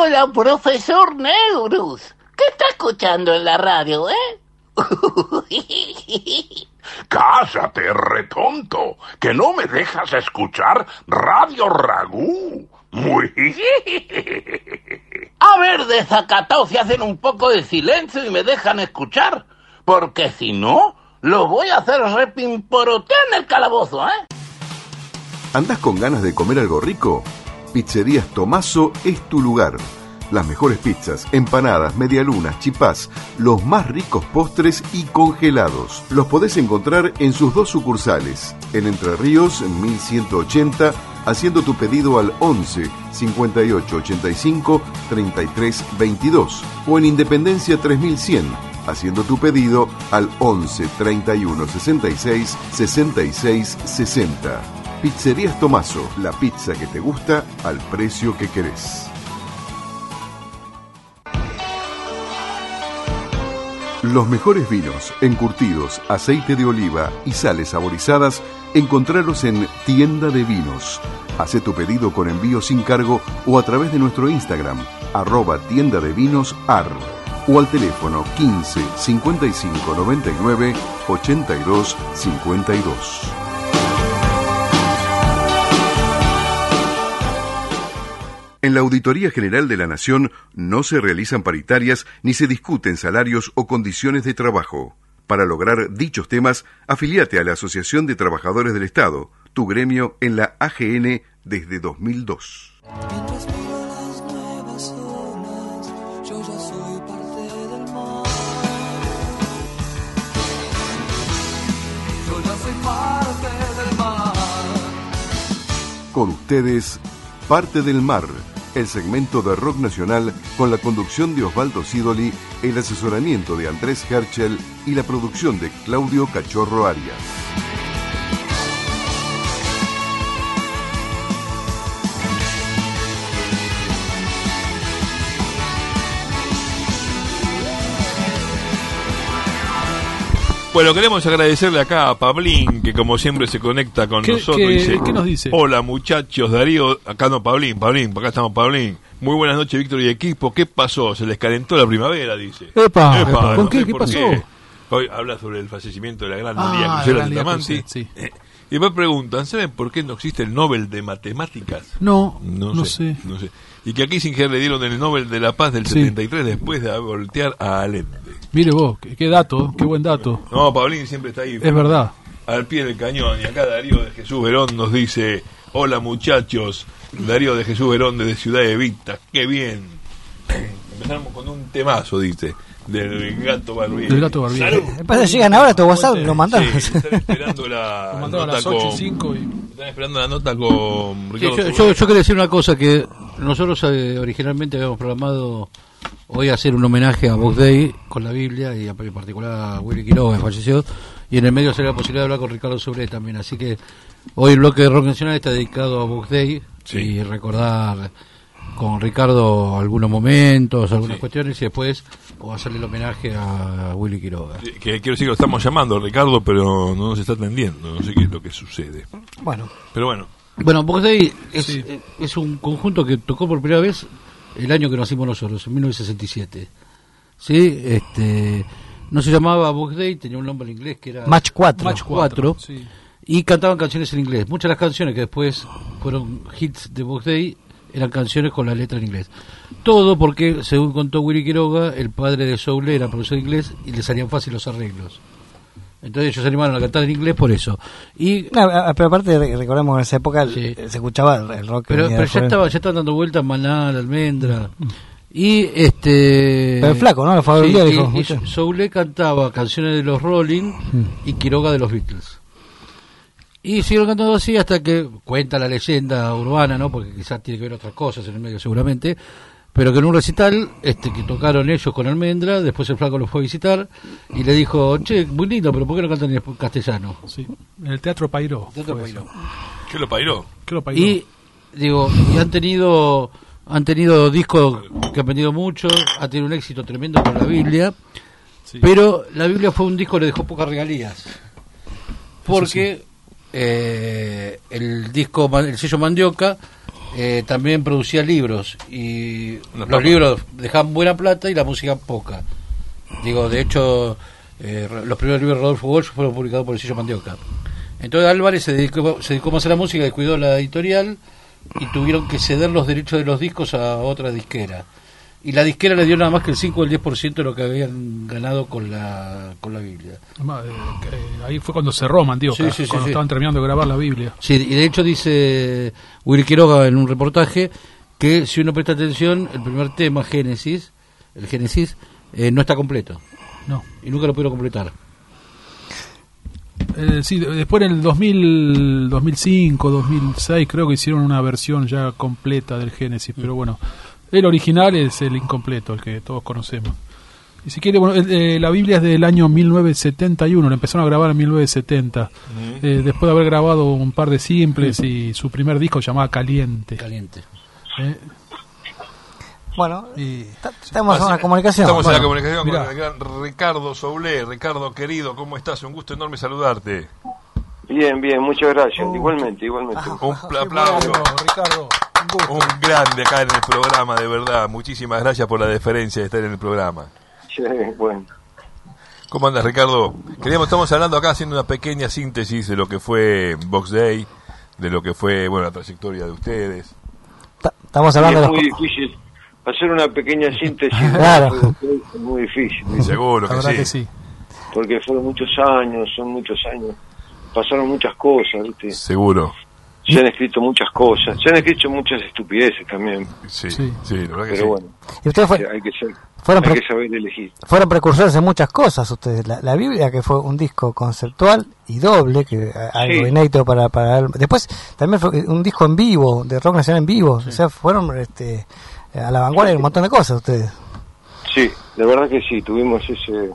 Hola, profesor Neurus. ¿Qué está escuchando en la radio, Cállate, retonto, que no me dejas escuchar Radio Ragú. Muy... A ver, desacatados, si hacen un poco de silencio y me dejan escuchar. Porque si no, lo voy a hacer repimporotear en el calabozo, ¿Andás con ganas de comer algo rico? Pizzerías Tomaso es tu lugar. Las mejores pizzas, empanadas, medialunas, chipás, los más ricos postres y congelados. Los podés encontrar en sus 2 sucursales. En Entre Ríos, 1180, haciendo tu pedido al 11 58 85 33 22. O en Independencia 3100, haciendo tu pedido al 11 31 66 66 60. Pizzerías Tomaso, la pizza que te gusta al precio que querés. Los mejores vinos, encurtidos, aceite de oliva y sales saborizadas, encontralos en Tienda de Vinos. Hacé tu pedido con envío sin cargo o a través de nuestro Instagram, @tiendadevinosar, o al teléfono 15 55 99 82 52. En la Auditoría General de la Nación no se realizan paritarias ni se discuten salarios o condiciones de trabajo. Para lograr dichos temas, afiliate a la Asociación de Trabajadores del Estado, tu gremio en la AGN desde 2002. Mientras miro las nuevas olas, yo ya soy parte del mar. Yo ya soy parte del mar. Con ustedes, Parte del Mar, el segmento de rock nacional con la conducción de Osvaldo Sidoli, el asesoramiento de Andrés Herschel y la producción de Claudio Cachorro Arias. Bueno, queremos agradecerle acá a Pablín, que como siempre se conecta con nosotros. ¿Qué nos dice? Hola muchachos, Darío, acá no Pablín, acá estamos Pablín. Muy buenas noches, Víctor y equipo. ¿Qué pasó? Se les calentó la primavera, dice. ¡Epa! ¿Con no qué? sé ¿Qué por pasó? Hoy habla sobre el fallecimiento de la gran María Crucera de Tamanti. Sí. Y me preguntan, ¿saben por qué no existe el Nobel de Matemáticas? No sé. Y que a Kissinger le dieron el Nobel de la Paz del 73 después de voltear a Allende. Mire vos, qué dato, qué buen dato. No, Pablín siempre está ahí. Es verdad. Al pie del cañón. Y acá Darío de Jesús Verón nos dice: hola muchachos, Darío de Jesús Verón desde Ciudad de Vita, qué bien. Empezamos con un temazo, dice, del Gato Barbieri. Del Gato Barbieri. Pasa, llegan ahora a tu WhatsApp, lo mandaron. Sí, están esperando la nota a las 8:05 Están esperando la nota con Ricardo. Yo quería decir una cosa, que nosotros originalmente habíamos programado hoy hacer un homenaje a Box Day con la Biblia, y en particular a Willy Quiroga, que falleció, y en el medio sería la posibilidad de hablar con Ricardo Sobre también, así que hoy el bloque de Rock Nacional está dedicado a Box Day, y recordar con Ricardo algunos momentos, algunas cuestiones, y después o hacerle el homenaje a Willy Quiroga. Que quiero decir que lo estamos llamando, Ricardo, pero no nos está atendiendo, no sé qué es lo que sucede. Pero bueno, Box Day es un conjunto que tocó por primera vez el año que nacimos nosotros, en 1967. ¿Sí? No se llamaba Box Day, tenía un nombre en inglés que era Match 4. Match 4. Sí. Y cantaban canciones en inglés. Muchas de las canciones que después fueron hits de Box Day eran canciones con la letra en inglés. Todo porque, según contó Willy Quiroga, el padre de Soul era profesor de inglés y le salían fácil los arreglos. Entonces ellos se animaron a cantar en inglés por eso. Pero aparte, recordemos que en esa época se escuchaba el rock. Pero ya estaban dando vueltas Maná, la Almendra. Y Pero el flaco, ¿no? Y Soule cantaba canciones de los Rolling y Quiroga de los Beatles. Y siguieron cantando así hasta que cuenta la leyenda urbana, ¿no? Porque quizás tiene que ver otras cosas en el medio seguramente, pero que en un recital que tocaron ellos con Almendra, después el flaco los fue a visitar y le dijo: che, muy lindo, pero ¿por qué no cantan en castellano? Sí, en el Teatro Pairó. ¿Qué lo pairó? Y han tenido discos que han vendido mucho, ha tenido un éxito tremendo con la Biblia, pero la Biblia fue un disco que le dejó pocas regalías, porque el sello Mandioca también producía libros, y No, los libros dejaban buena plata y la música poca. Digo, de hecho, los primeros libros de Rodolfo Walsh fueron publicados por el sello Mandioca. Entonces Álvarez se dedicó más a la música, descuidó la editorial y tuvieron que ceder los derechos de los discos a otra disquera. Y la disquera le dio nada más que el 5 o el 10% de lo que habían ganado con la Biblia. Ahí fue cuando cerró Mandioca, cuando estaban terminando de grabar la Biblia. Sí, y de hecho dice Willy Quiroga en un reportaje que si uno presta atención, el primer tema, el Génesis, no está completo. No. Y nunca lo pudieron completar. Sí, después en el 2005, 2006 creo que hicieron una versión ya completa del Génesis, pero bueno, el original es el incompleto, el que todos conocemos. Y si quiere, bueno, la Biblia es del año 1971, la empezaron a grabar en 1970, después de haber grabado un par de simples y su primer disco llamaba Caliente. Bueno, estamos en la comunicación. Estamos en la comunicación mirá. con el gran Ricardo Soulé. Ricardo, querido, ¿cómo estás? Un gusto enorme saludarte. Bien, muchas gracias. Igualmente. Un aplauso. Bueno, Ricardo, un gusto. Un grande acá en el programa, de verdad. Muchísimas gracias por la deferencia de estar en el programa. Sí, bueno. ¿Cómo andas, Ricardo? Estamos hablando acá, haciendo una pequeña síntesis de lo que fue Box Day, de lo que fue, bueno, la trayectoria de ustedes. Estamos hablando es de muy difícil hacer una pequeña síntesis. Claro. Es muy difícil. Seguro La verdad que sí. Porque son muchos años. Pasaron muchas cosas, ¿viste? Seguro. Se han escrito muchas cosas. Se han escrito muchas estupideces también. Sí, la verdad que Pero bueno, ¿Y ustedes hay que saber elegir. fueron precursores de muchas cosas ustedes? La Biblia, que fue un disco conceptual y doble, que algo inédito para después también fue un disco en vivo, de rock nacional en vivo. O sea, fueron a la vanguardia de un montón de cosas ustedes. Sí, de verdad que sí, tuvimos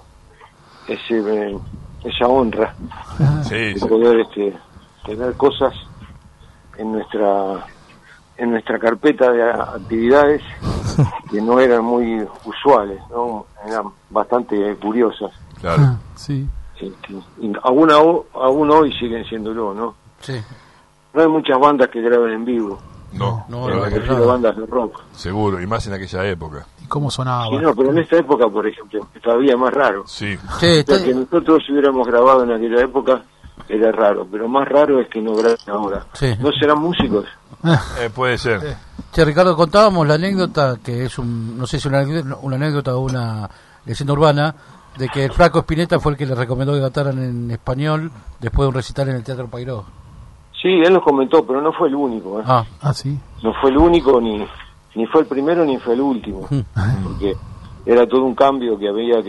esa honra de poder tener cosas en nuestra carpeta de actividades que no eran muy usuales, ¿no? Eran bastante curiosas. Claro. Sí. Y aún hoy siguen siéndolo, ¿no? Sí. No hay muchas bandas que graben en vivo. No, Prefiero bandas de rock. seguro, y más en aquella época. ¿Y cómo sonaba? Sí, no, pero en esta época, por ejemplo, es todavía más raro. Sí. Sí, O sea, que nosotros hubiéramos grabado en aquella época era raro, pero más raro es que no graben ahora. Sí. ¿No serán músicos? Puede ser. Che, Ricardo, contábamos la anécdota, que es no sé si una anécdota o una leyenda urbana, de que el Flaco Spinetta fue el que le recomendó que cantaran en español después de un recital en el Teatro Pairó. Sí, él nos comentó, pero no fue el único. Sí. No fue el único, ni fue el primero, ni fue el último. Porque era todo un cambio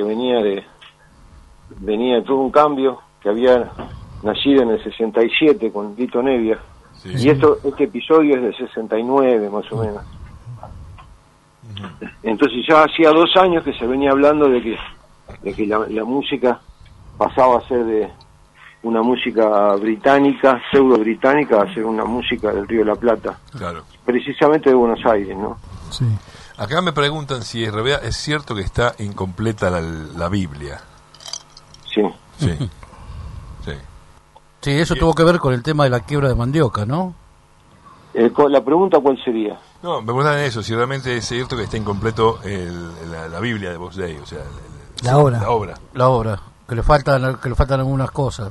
venía todo un cambio que había nacido en el 67 con Lito Nevia. Sí. Y este episodio es del 69 más o menos. Entonces ya hacía 2 años que se venía hablando de que la música pasaba a ser de una música británica, pseudo británica, a ser una música del Río de la Plata. Claro. Precisamente de Buenos Aires, ¿no? Sí. Acá me preguntan si es cierto que está incompleta la Biblia. Sí. Sí. Sí, eso tuvo que ver con el tema de la quiebra de Mandioca, ¿no? La pregunta, ¿cuál sería? No, me preguntan eso, si realmente es cierto que está incompleto la Biblia de Box Day, o sea, La obra. La obra, que le faltan algunas cosas.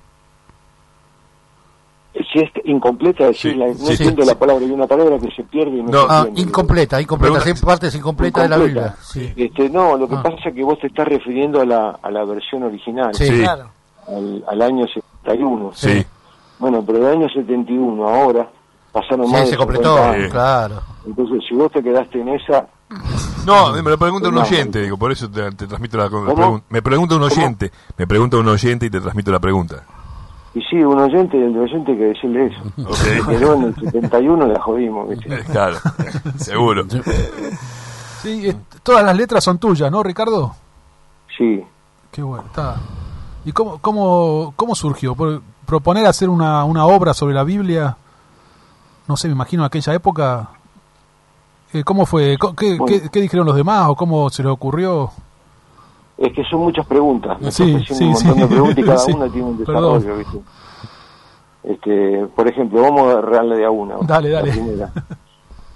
Si es incompleta, no entiendo la palabra, hay una palabra que se pierde y no se entiende. Incompleta, hay partes incompletas de la Biblia. Sí. No, lo que pasa es que vos te estás refiriendo a la versión original. Sí, claro. Al año 71. Sí. Bueno, pero del año 71 ahora pasaron más de se completó, 50 años. claro. Entonces, si vos te quedaste en esa... No, me lo pregunta un oyente, digo, por eso te transmito la pregunta. Me pregunta un oyente y te transmito la pregunta. Y sí, un oyente, el oyente hay que decirle eso. Okay. Pero en el 71 la jodimos, ¿viste? Claro, seguro. Sí, todas las letras son tuyas, ¿no, Ricardo? Sí. Qué bueno, está. ¿Y cómo surgió? ¿Proponer hacer una obra sobre la Biblia? No sé, me imagino en aquella época. ¿Cómo fue? ¿Qué dijeron los demás o cómo se les ocurrió? Es que son muchas preguntas. Sí, un montón de preguntas y cada una tiene un desarrollo, ¿viste? Por ejemplo, vamos a agarrarle de a una. Dale. La primera.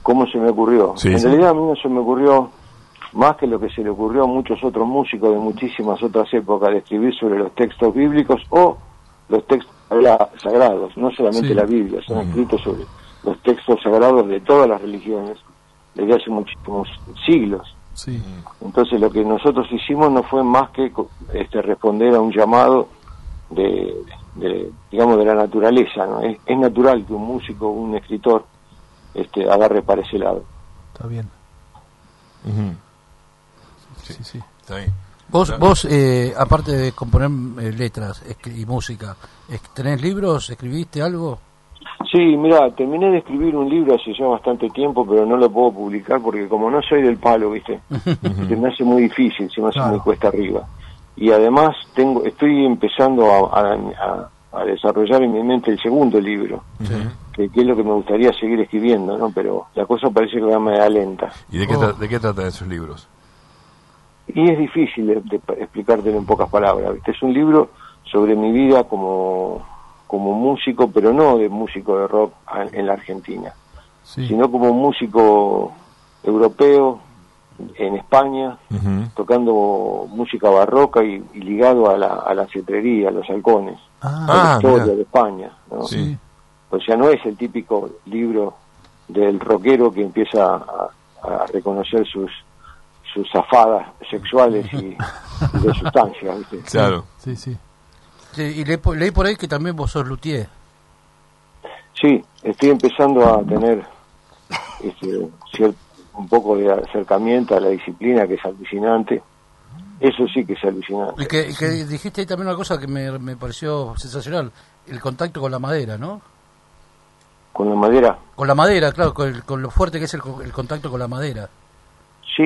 ¿Cómo se me ocurrió? Sí, En sí. realidad a mí no se me ocurrió más que lo que se le ocurrió a muchos otros músicos de muchísimas otras épocas, de escribir sobre los textos bíblicos o los textos sagrados, no solamente Sí. la Biblia, se han escrito sobre los textos sagrados de todas las religiones desde hace muchísimos siglos. Sí. Entonces lo que nosotros hicimos no fue más que responder a un llamado digamos, de la naturaleza, ¿no? Es natural que un músico, un escritor, agarre para ese lado. Está bien. Ujú. Sí, sí. Está bien. Vos aparte de componer letras y música, ¿tenés libros? ¿Escribiste algo? Sí, mira, terminé de escribir un libro hace ya bastante tiempo, pero no lo puedo publicar porque como no soy del palo, ¿viste? Se me hace muy difícil, se me hace Claro. muy cuesta arriba. Y además estoy empezando a desarrollar en mi mente el segundo libro, que es lo que me gustaría seguir escribiendo, ¿no? Pero la cosa parece que va media lenta. ¿Y de qué tratan esos libros? Y es difícil de explicártelo en pocas palabras, ¿viste? Es un libro sobre mi vida como músico, pero no de músico de rock en la Argentina, Sí. sino como músico europeo en España, tocando música barroca y ligado a la cetrería, a los halcones, a la historia mirá. de España, ¿no? Sí. O sea, no es el típico libro del rockero que empieza a reconocer sus zafadas sexuales y de sustancias, ¿viste? Claro. Sí, sí. Sí, y leí por ahí que también vos sos luthier. Sí, estoy empezando a tener un poco de acercamiento a la disciplina, que es alucinante. Eso sí que es alucinante. Y que dijiste ahí también una cosa que me pareció sensacional, el contacto con la madera, ¿no? Con la madera. Con la madera, claro, con lo fuerte que es el contacto con la madera. Sí,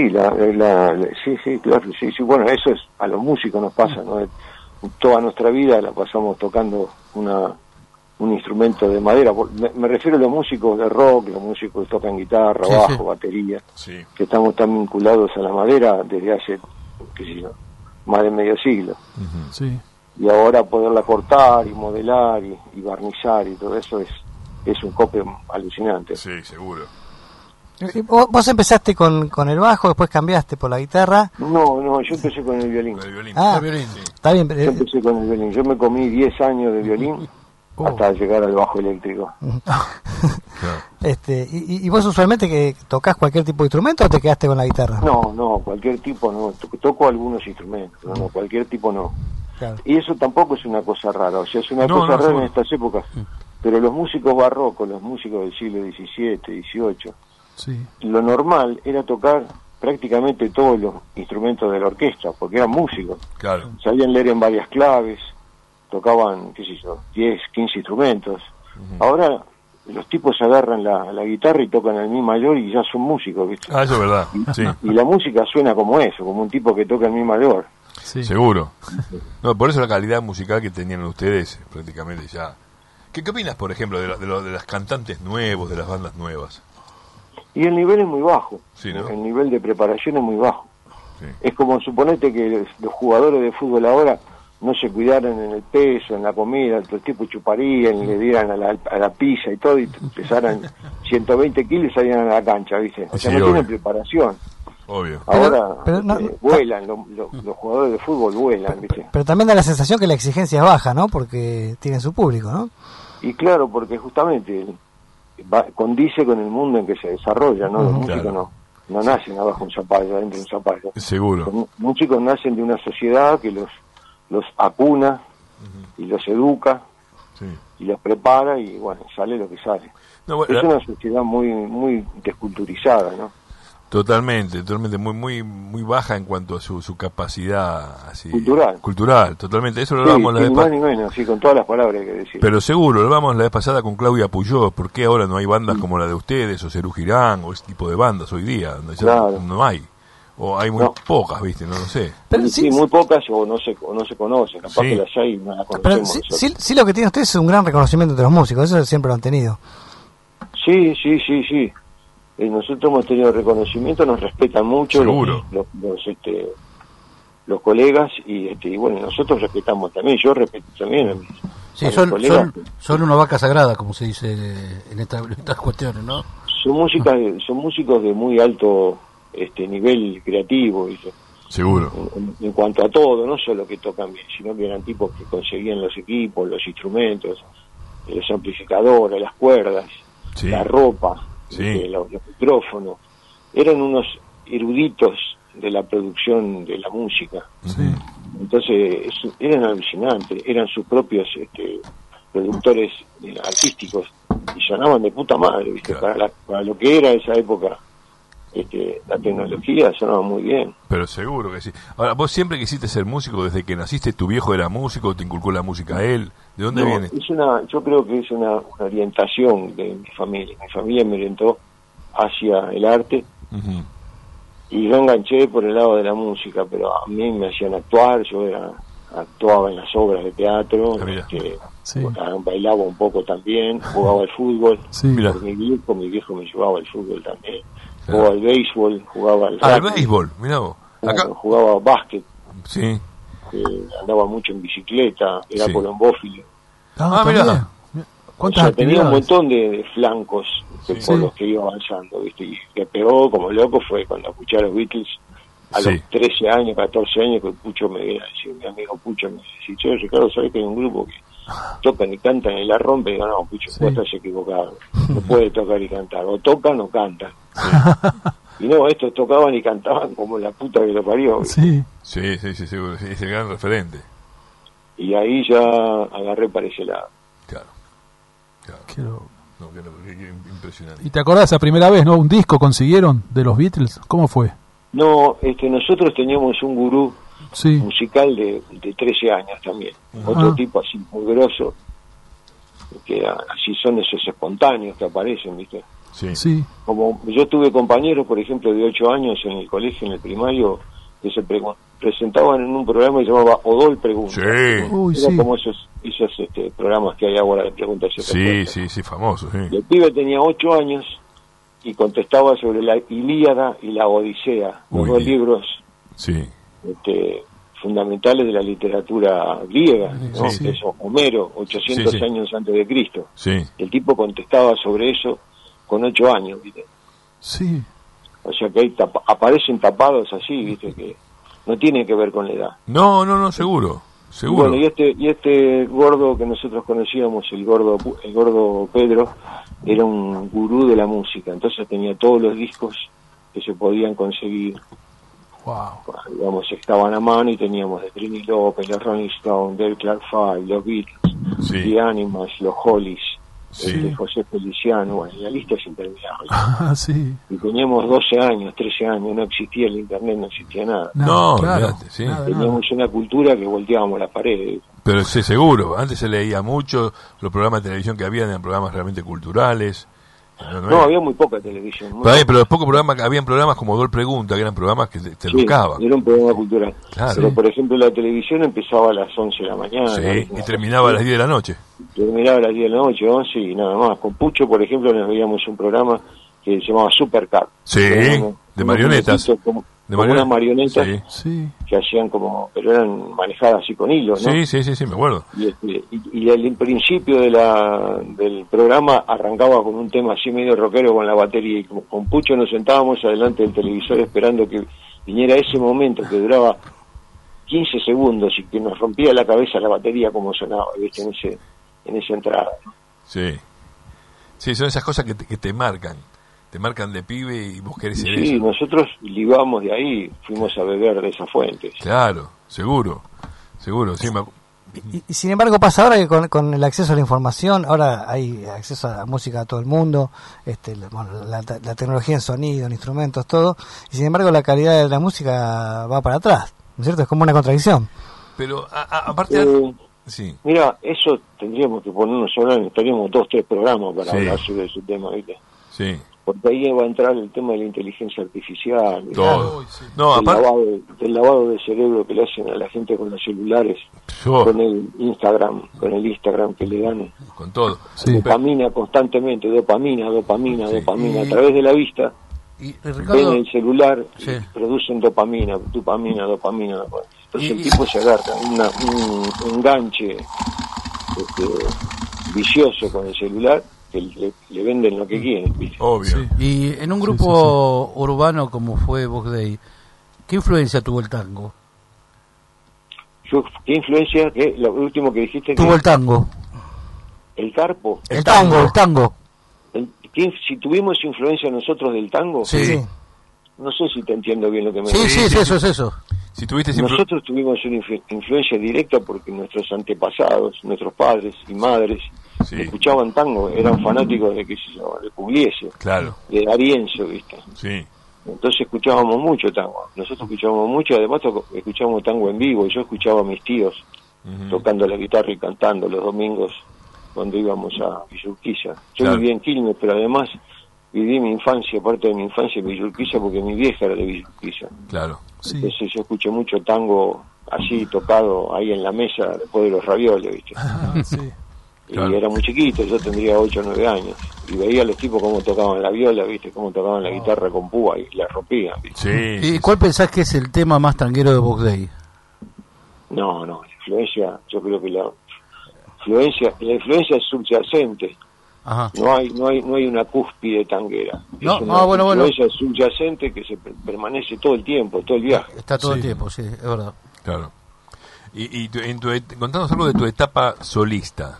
sí, claro, sí, bueno, eso es a los músicos nos pasa, ¿no? Toda nuestra vida la pasamos tocando un instrumento de madera. Me refiero a los músicos de rock, los músicos que tocan guitarra, Sí, bajo, sí. batería, Sí. que estamos tan vinculados a la madera desde hace, qué sé yo, más de medio siglo. Sí. Y ahora poderla cortar y modelar y barnizar y todo eso es un cope alucinante. Sí, seguro. Vos empezaste con el bajo, después cambiaste por la guitarra. No, yo empecé con el violín. El violín. Ah, El violín. está bien. Yo empecé con el violín. Yo me comí 10 años de violín hasta llegar al bajo eléctrico. Claro. ¿Y vos usualmente que tocas cualquier tipo de instrumento o te quedaste con la guitarra? No, cualquier tipo no. Toco algunos instrumentos, no, cualquier tipo no. Claro. Y eso tampoco es una cosa rara, o sea, es una No, cosa no, rara seguro. en estas épocas. Pero los músicos barrocos, los músicos del siglo XVII, XVIII, Sí. lo normal era tocar prácticamente todos los instrumentos de la orquesta, porque eran músicos. Claro. Sabían leer en varias claves, tocaban, qué sé yo, 10, 15 instrumentos. Ahora los tipos agarran la guitarra y tocan el mi mayor y ya son músicos, ¿viste? Ah, eso es verdad. Sí. Y la música suena como eso, como un tipo que toca el mi mayor. Sí. Seguro. No, por eso la calidad musical que tenían ustedes prácticamente ya. ¿Qué opinas, por ejemplo, de las cantantes nuevos, de las bandas nuevas? Y el nivel es muy bajo, Sí, ¿no? el nivel de preparación es muy bajo. Sí. Es como suponete que los jugadores de fútbol ahora no se cuidaran en el peso, en la comida, los tipos chuparían, le dieran a la pizza y todo, y pesaran 120 kilos y salían a la cancha, ¿viste? O sea, Sí, no obvio. tienen preparación. Obvio. Ahora pero no- vuelan, los jugadores de fútbol vuelan, ¿viste? Pero también da la sensación que la exigencia es baja, ¿no? Porque tienen su público, ¿no? Y claro, porque justamente condice con el mundo en que se desarrolla, ¿no? Los músicos Claro. no nacen abajo un zapallo, adentro un zapallo. Seguro. Los músicos nacen de una sociedad que los acuna y los educa Sí. y los prepara y bueno, sale lo que sale. No, bueno, Es una sociedad muy desculturizada, ¿no? totalmente muy baja en cuanto a su capacidad así Cultural. totalmente. Eso lo Sí, hablamos la ni vez más pasada. ni menos, sí, con todas las palabras hay que decir. Pero seguro, lo hablamos la vez pasada con Claudia Puyós. ¿Por qué ahora no hay bandas como la de ustedes o Cerú Girán o ese tipo de bandas hoy día? Donde ya Claro. no hay. O hay muy No. pocas, ¿viste? No lo sé. Pero sí, muy pocas o no se conocen, capaz Sí. que las hay y no las Pero conocemos sí, nosotros. sí lo que tienen ustedes es un gran reconocimiento entre los músicos, eso siempre lo han tenido. Sí. Nosotros hemos tenido reconocimiento, nos respetan mucho Seguro. los colegas y bueno, nosotros respetamos también, yo respeto también a mis Sí, colegas. son una vaca sagrada, como se dice en estas cuestiones, ¿no? son músicos de muy alto nivel creativo, ¿viste? Seguro. En cuanto a todo, no solo que tocan bien, sino que eran tipos que conseguían los equipos, los instrumentos, los amplificadores, las cuerdas, Sí. la ropa, Sí. los micrófonos. Eran unos eruditos de la producción de la música. Entonces eran alucinantes, eran sus propios productores artísticos y sonaban de puta madre, ¿viste? Claro. Para lo que era esa época, la tecnología sonaba muy bien. Pero seguro que sí. Ahora, vos siempre quisiste ser músico desde que naciste. ¿Tu viejo era músico? ¿Te inculcó la música a él? ¿De dónde No, viene? yo creo que es una orientación de mi familia. Mi familia me orientó hacia el arte Ujú. y yo enganché por el lado de la música, pero a mí me hacían actuar, actuaba en las obras de teatro, Sí. bailaba un poco también, jugaba al fútbol, Sí. Mirá. por mi viejo me llevaba al fútbol también, jugaba al béisbol, jugaba al Ah, el rugby, béisbol, mirá vos. Acá, jugaba básquet, sí. andaba mucho en bicicleta, era Sí. colombófilo. Ah, mirá. también. O ¿Cuántas sea, tenía un actividades? montón de flancos por Sí. los que iba avanzando, ¿viste? Y que pegó como loco fue cuando escuché a los Beatles a Sí. los 13 años, 14 años, que Pucho me viene a decir, mi amigo Pucho me dice, che, Ricardo, ¿sabes que hay un grupo que tocan y cantan y la rompen? Y digo, no, Pucho, Sí. vos estás equivocado, no puede tocar y cantar, o tocan o cantan. Y no, estos tocaban y cantaban como la puta que lo parió, ¿viste? Sí. Sí, seguro. Sí, es el gran referente. Y ahí ya agarré para ese lado. Claro. Qué loco. No, qué impresionante. ¿Y te acordás esa primera vez, no? ¿Un disco consiguieron de los Beatles? ¿Cómo fue? No, nosotros teníamos un gurú Sí. musical de 13 años también, otro Ah. tipo así muy grosso, que así son esos espontáneos que aparecen, ¿viste? Sí. Sí. Como yo tuve compañeros, por ejemplo, de 8 años en el colegio, en el primario, que se presentaban en un programa que se llamaba Odol Pregunta. Sí. Uy, Era sí. como esos programas que hay ahora de preguntas y respuestas. Sí, famoso, Y sí. el pibe tenía 8 años y contestaba sobre la Ilíada y la Odisea, los Uy. dos libros Sí. fundamentales de la literatura griega, ¿no? Sí. Eso, Homero, 800 Sí, sí. años antes de Cristo. Sí. El tipo contestaba sobre eso con 8 años, ¿viste? Sí. O sea que ahí aparecen tapados así, ¿viste? Que no tiene que ver con la edad. No, seguro. Seguro. Bueno, y este gordo que nosotros conocíamos, el gordo Pedro, era un gurú de la música, entonces tenía todos los discos que se podían conseguir. Wow. Digamos, estaban a mano y teníamos de Trini López, los Rolling Stones, Del Clark Five, los Beatles, Sí. The Animals, los Hollies, Sí. José Feliciano, bueno, la lista es interminable. Ah, sí. Y teníamos 12 años, 13 años, no existía el internet, no existía nada. No, claro. olvidate, sí. Nada. Teníamos una cultura que volteábamos las paredes. Pero sí, seguro. Antes se leía mucho. Los programas de televisión que habían eran programas realmente culturales. No, había muy poca televisión. muy Pero, poca. los pocos programas, habían programas como Dol Pregunta, que eran programas que te Sí, educaban. era un programa cultural. Claro. Pero, por ejemplo, la televisión empezaba a las 11 de la mañana. Sí, ¿no? y terminaba a las 10 de la noche. Terminaba a las 10 de la noche, 11 y nada más. Con Pucho, por ejemplo, nos veíamos un programa que se llamaba Supercar. Sí, Eran de marionetas. Como unas marionetas Sí. Sí. que hacían pero eran manejadas así con hilos, ¿no? Sí, me acuerdo. Y el principio del programa arrancaba con un tema así medio rockero con la batería, y con Pucho nos sentábamos adelante del televisor esperando que viniera ese momento que duraba 15 segundos y que nos rompía la cabeza la batería como sonaba, ¿viste? En esa entrada, ¿no? Sí. Sí, son esas cosas que te marcan. Te marcan de pibe y vos querés ser Sí, eso. nosotros ligamos de ahí, fuimos a beber de esas fuentes. Claro, seguro. Sí, Y sin embargo pasa ahora que con el acceso a la información, ahora hay acceso a la música a todo el mundo, la tecnología en sonido, en instrumentos, todo, y sin embargo la calidad de la música va para atrás, ¿no es cierto? Es como una contradicción. Pero aparte... sí. Mira, eso tendríamos que ponernos a hablar, estaríamos 2-3 programas para Sí. hablar sobre ese tema, ¿viste? Sí. Porque ahí va a entrar el tema de la inteligencia artificial, ¿viste? Todo. No, del, aparte... lavado de cerebro que le hacen a la gente con los celulares, con el Instagram que le dan Con todo. Sí. dopamina constantemente, dopamina, Sí. a través de la vista. Y Ven Ricardo, el celular Sí. y producen dopamina. Entonces el Y- tipo se agarra un enganche vicioso con el celular que le venden lo que quieren, ¿viste? Obvio. Sí. Y en un grupo urbano como fue Vox Day, ¿qué influencia tuvo el tango? ¿Qué influencia? Lo último que dijiste. Tuvo el tango. El carpo. El tango. Si tuvimos influencia nosotros del tango, Sí. no sé si te entiendo bien lo que me Sí, dices. sí, es eso. Si tuviste Nosotros tuvimos una influencia directa porque nuestros antepasados, nuestros padres y madres, Sí. escuchaban tango, eran fanáticos de, qué sé yo, de Pugliese, Claro. de D'Arienzo, ¿viste? Sí. Entonces escuchábamos mucho tango. Nosotros escuchábamos mucho, además escuchábamos tango en vivo. Yo escuchaba a mis tíos tocando la guitarra y cantando los domingos cuando íbamos a Villa Urquiza. Yo Claro. vivía en Quilmes, pero además viví mi infancia, parte de mi infancia en Villa Urquiza, porque mi vieja era de Villa Urquiza. Claro. Sí. Entonces yo escuché mucho tango así tocado ahí en la mesa después de los ravioles, ¿viste? Sí. Claro. Y era muy chiquito, yo tendría 8 o 9 años. Y veía a los tipos cómo tocaban la viola, ¿viste? Cómo tocaban la guitarra con púa y la rompían, ¿viste? Sí. ¿Y cuál pensás que es el tema más tanguero de Vox Day? No, la influencia, yo creo que la influencia es subyacente. Ajá. No hay una cúspide tanguera. No, es una bueno. influencia subyacente que se permanece todo el tiempo, todo el viaje. Está todo el Sí. tiempo, sí, es verdad. Claro. Contanos algo de tu etapa solista.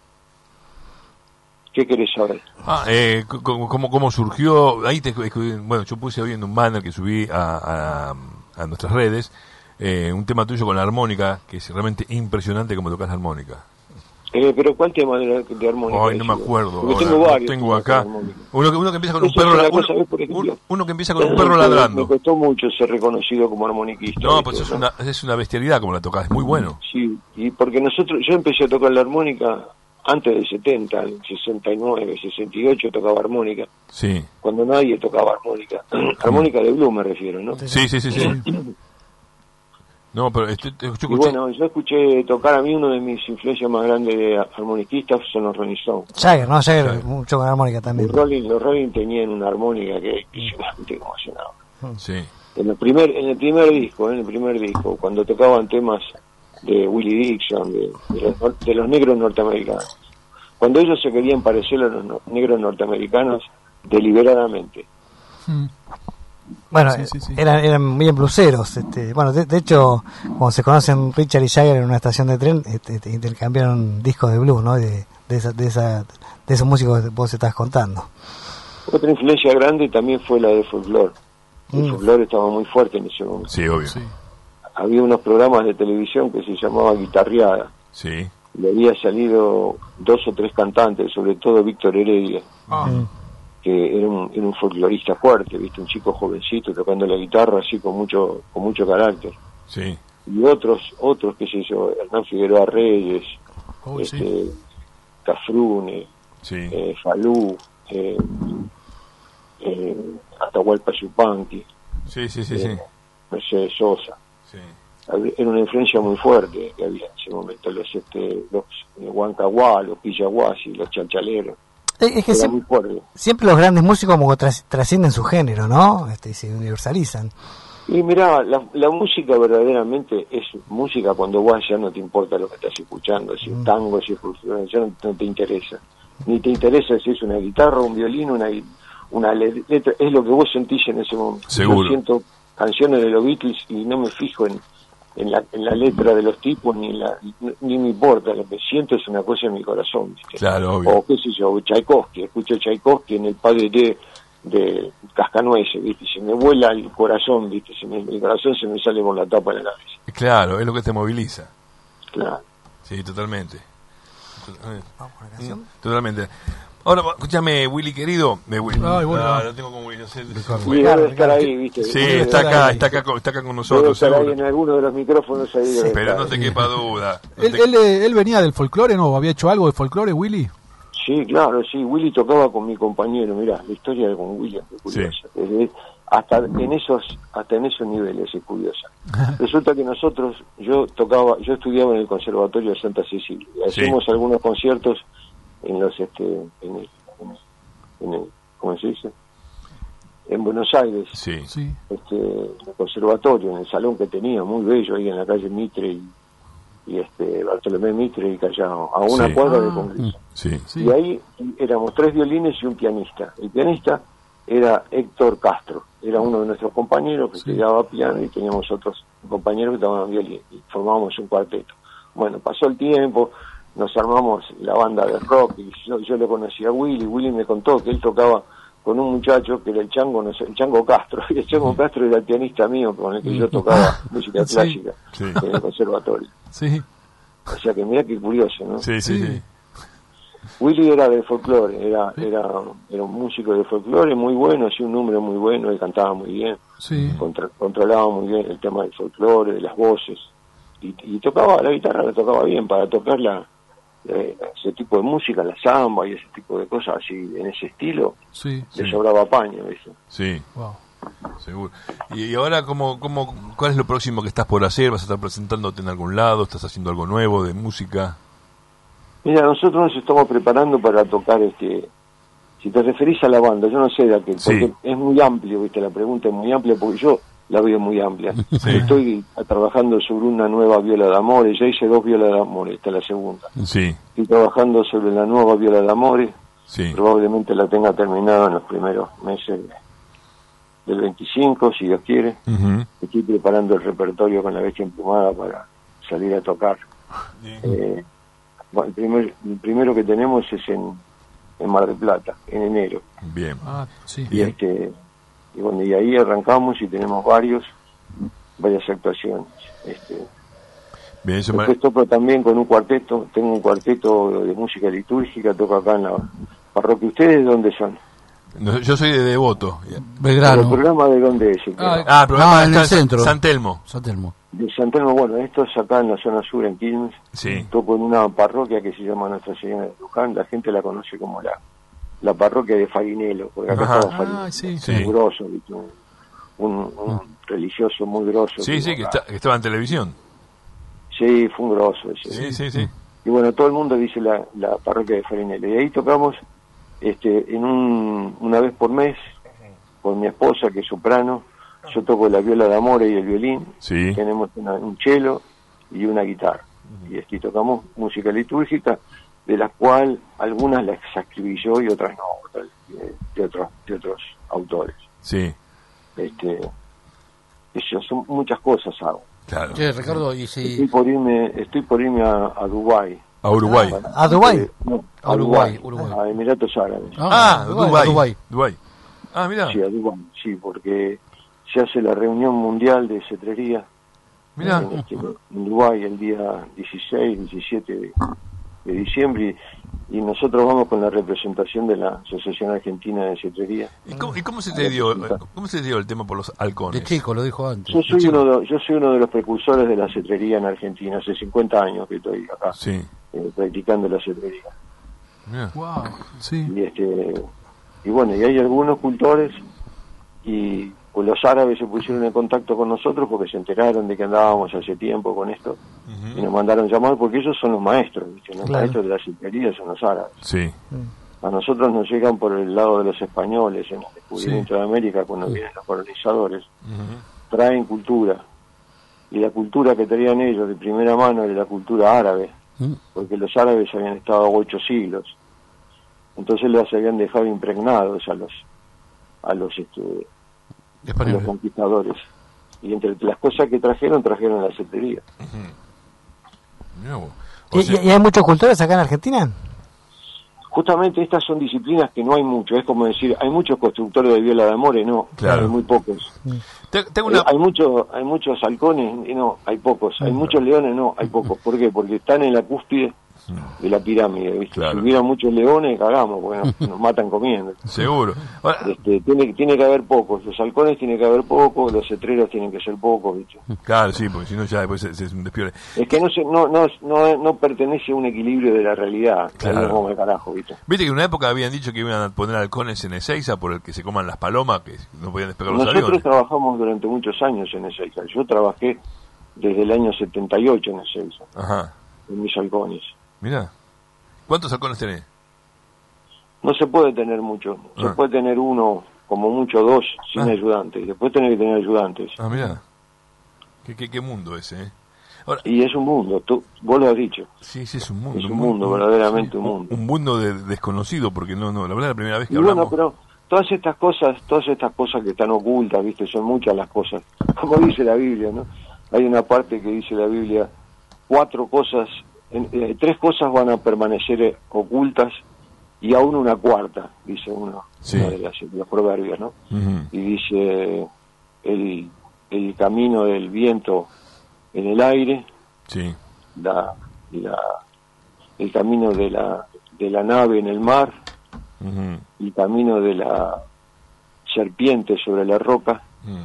¿Qué querés saber? ¿Cómo surgió? Ahí bueno, yo puse hoy en un banner que subí a nuestras redes un tema tuyo con la armónica, que es realmente impresionante como tocas la armónica. Pero ¿cuál tema de armónica? Ay, no me acuerdo. Porque Ahora, tengo varios. tengo temas acá de armónica. uno que empieza con un Eso es perro una cosa, ¿ves? Por ejemplo, uno que empieza con un perro ladrando. Me costó mucho ser reconocido como armoniquista. No, ¿viste? pues es una bestialidad como la tocas, es muy bueno. Sí, y porque yo empecé a tocar la armónica antes del 70, en 69, 68 tocaba armónica, Sí. cuando nadie tocaba armónica. Armónica de blues me refiero, ¿no? Sí. No, pero yo Y escuché... bueno, yo escuché tocar, a mí uno de mis influencias más grandes de armoniquistas son los Rolling Stones. Jagger, mucho con armónica también. Los Rolling tenían una armónica que es impresionante como sonaba. Sí. En el primer disco, cuando tocaban temas de Willie Dixon, de los negros norteamericanos, cuando ellos se querían parecer a los negros norteamericanos deliberadamente. Bueno, Sí. eran bien bluseros. Bueno, de hecho, cuando se conocen Richard y Jagger en una estación de tren, intercambiaron discos de blues, ¿no? De esos músicos que vos estás contando. Otra influencia grande también fue la de folclore. El folclore estaba muy fuerte en ese momento. Sí, obvio. Sí. Había unos programas de televisión que se llamaba Guitarreada. Sí. Y había salido 2 o 3 cantantes, sobre todo Víctor Heredia, que era un folclorista fuerte, viste, un chico jovencito tocando la guitarra así con mucho carácter. Sí. Y otros, qué sé yo, Hernán Figueroa Reyes, Sí. Cafrune, Sí. Falú, Atahualpa Yupanqui, Sí. Mercedes Sosa. Sí. Era una influencia muy fuerte que había en ese momento, los Huancahuá, los Pillahuasi, los Chalchaleros. Es que Era muy fuerte. siempre los grandes músicos como que trascienden su género, ¿no? Y se universalizan. Y mirá, la música verdaderamente es música cuando vos ya no te importa lo que estás escuchando, si es tango, si es folclore, ya no te interesa. Ni te interesa si es una guitarra, un violín, una letra, es lo que vos sentís en ese momento. Seguro. Yo siento canciones de los Beatles y no me fijo en la letra de los tipos, ni me importa, lo que siento es una cosa en mi corazón, ¿viste? Claro, obvio. O qué sé yo, Tchaikovsky, escucho Tchaikovsky en el padre de Cascanueces, ¿viste? Se me vuela el corazón, ¿viste? El corazón se me sale por la tapa de la cabeza. Claro, es lo que te moviliza. Claro. Sí, totalmente. Vamos con la canción. Totalmente. Ahora, escúchame, Willy querido. Ay, bueno. Lo tengo como Willy, no sé. Y debe estar ahí, ¿viste? Sí, Debe está acá con debe nosotros, estar ahí seguro. en alguno de los micrófonos ahí. debe Pero estar. no te quepa duda. ¿Él venía del folclore, no? ¿Había hecho algo de folclore, Willy? Sí, claro, sí. Willy tocaba con mi compañero, mirá, la historia de con Willy es curiosa. Hasta en esos niveles es curiosa. Resulta que yo estudiaba en el Conservatorio de Santa Cecilia. Hacíamos algunos conciertos en los ¿cómo se dice? En Buenos Aires. Sí. Sí. En el conservatorio, en el salón que tenía, muy bello, ahí en la calle Mitre y Bartolomé Mitre y Callao, a una cuadra de Congreso. Sí. Y ahí éramos 3 violines y un pianista. El pianista era Héctor Castro, era uno de nuestros compañeros que estudiaba piano, y teníamos otros compañeros que tocaban violín, y formábamos un cuarteto. Bueno, pasó el tiempo, nos armamos la banda de rock, y yo le conocí a Willy me contó que él tocaba con un muchacho que era el Chango Castro, y el Chango Castro era el pianista mío con el que yo tocaba música clásica en el conservatorio. Sí. O sea que mirá qué curioso, ¿no? Sí. Willy era de folclore, era un músico de folclore muy bueno, hacía un número muy bueno, y cantaba muy bien, controlaba muy bien el tema del folclore, de las voces, y tocaba la guitarra, la tocaba bien para tocar ese tipo de música, la samba y ese tipo de cosas así, en ese estilo, le sobraba paño, ¿viste? Sí. Wow. Seguro. Y ahora, ¿cuál es lo próximo que estás por hacer? ¿Vas a estar presentándote en algún lado? ¿Estás haciendo algo nuevo de música? Mira, nosotros nos estamos preparando para tocar, si te referís a la banda, yo no sé de aquel, porque es muy amplio, ¿viste? La pregunta es muy amplia, porque yo la veo muy amplia. Estoy trabajando sobre una nueva viola de amores, ya hice 2 violas de amores, esta es la segunda. Estoy trabajando sobre la nueva viola de amores, probablemente la tenga terminada en los primeros meses del 25, si Dios quiere. Estoy preparando el repertorio con la bestia emplumada para salir a tocar. Bueno, el primero que tenemos es en Mar del Plata, en enero. Bien. Y bueno, y ahí arrancamos y tenemos varias actuaciones. Bien, eso después toco también con un cuarteto, tengo un cuarteto de música litúrgica, toco acá en la parroquia. ¿Ustedes de dónde son? No, yo soy de Devoto. Belgrano. ¿El programa de dónde es? El programa en el centro. San Telmo. De San Telmo, bueno, esto es acá en la zona sur, en Quilmes. Toco en una parroquia que se llama Nuestra Señora de Luján, la gente la conoce como la parroquia de Farinelo, porque acá estaba Farinelo, muy grosso, un religioso muy grosso. Que estaba en televisión. Sí, fue un grosso ese. Sí. Y bueno, todo el mundo dice la parroquia de Farinelo. Y ahí tocamos una vez por mes con mi esposa, que es soprano. Yo toco la viola de amores y el violín. Tenemos un cello y una guitarra. Y tocamos música litúrgica, de las cuales algunas las escribí yo y otras no, otras de otros autores. Eso son muchas cosas hago. Claro. Ricardo, estoy por irme a Dubái. ¿A Uruguay? ¿A Dubái? A Uruguay. A Emiratos Árabes. Dubái. Mira. Sí, a Dubái, sí, porque se hace la reunión mundial de cetrería en Dubái el día 16, 17 de diciembre, y nosotros vamos con la representación de la Asociación Argentina de Cetrería. ¿Y cómo se te dio el tema por los halcones? De chico, lo dijo antes. Yo soy uno de los precursores de la cetrería en Argentina. Hace 50 años que estoy acá practicando la cetrería. Wow, y bueno, y hay algunos cultores, y pues los árabes se pusieron en contacto con nosotros porque se enteraron de que andábamos hace tiempo con esto, y nos mandaron llamar, porque ellos son los maestros, los maestros de la cetrería son los árabes. A nosotros nos llegan por el lado de los españoles en el descubrimiento de América, cuando vienen los colonizadores, traen cultura, y la cultura que traían ellos de primera mano era la cultura árabe, porque los árabes habían estado 8 siglos, entonces los habían dejado impregnados a los conquistadores, y entre las cosas que trajeron la cetrería. ¿Y hay muchos cultores acá en Argentina? Justamente estas son disciplinas que no hay mucho. Es como decir, hay muchos constructores de viola de amores, no, hay muy pocos. Hay muchos halcones, no, hay pocos. Hay muchos leones, no, hay pocos. ¿Por qué? Porque están en la cúspide de la pirámide, ¿viste? Si hubiera muchos leones, cagamos, porque nos matan comiendo. Seguro. Ahora, tiene que haber pocos. Los halcones tiene que haber pocos, los cetreros tienen que ser pocos, ¿viste? Claro, sí, porque si no ya después es un despiole. Es que no pertenece a un equilibrio de la realidad. Claro. Como el carajo, ¿viste? Viste que en una época habían dicho que iban a poner halcones en Ezeiza por el que se coman las palomas, que no podían despegar los aviones. Nosotros trabajamos durante muchos años en Ezeiza. Yo trabajé desde el año 78 en Ezeiza. En mis halcones. Mirá, ¿cuántos halcones tenés? No se puede tener mucho. Se puede tener uno, como mucho 2, sin ayudantes. Después tenés que tener ayudantes. Mirá. ¿Qué mundo ese, Ahora, y es un mundo, vos lo has dicho. Sí, es un mundo. Es un mundo, verdaderamente un mundo. Un mundo desconocido, porque no, la verdad es la primera vez que Y hablamos. bueno, pero todas estas cosas que están ocultas, ¿viste? Son muchas las cosas. Como dice la Biblia, ¿no? Hay una parte que dice la Biblia, 3 cosas van a permanecer ocultas y aún una cuarta, dice una de los proverbios, ¿no? Uh-huh. Y dice el camino del viento en el aire, sí, el camino de la nave en el mar, uh-huh, el camino de la serpiente sobre la roca,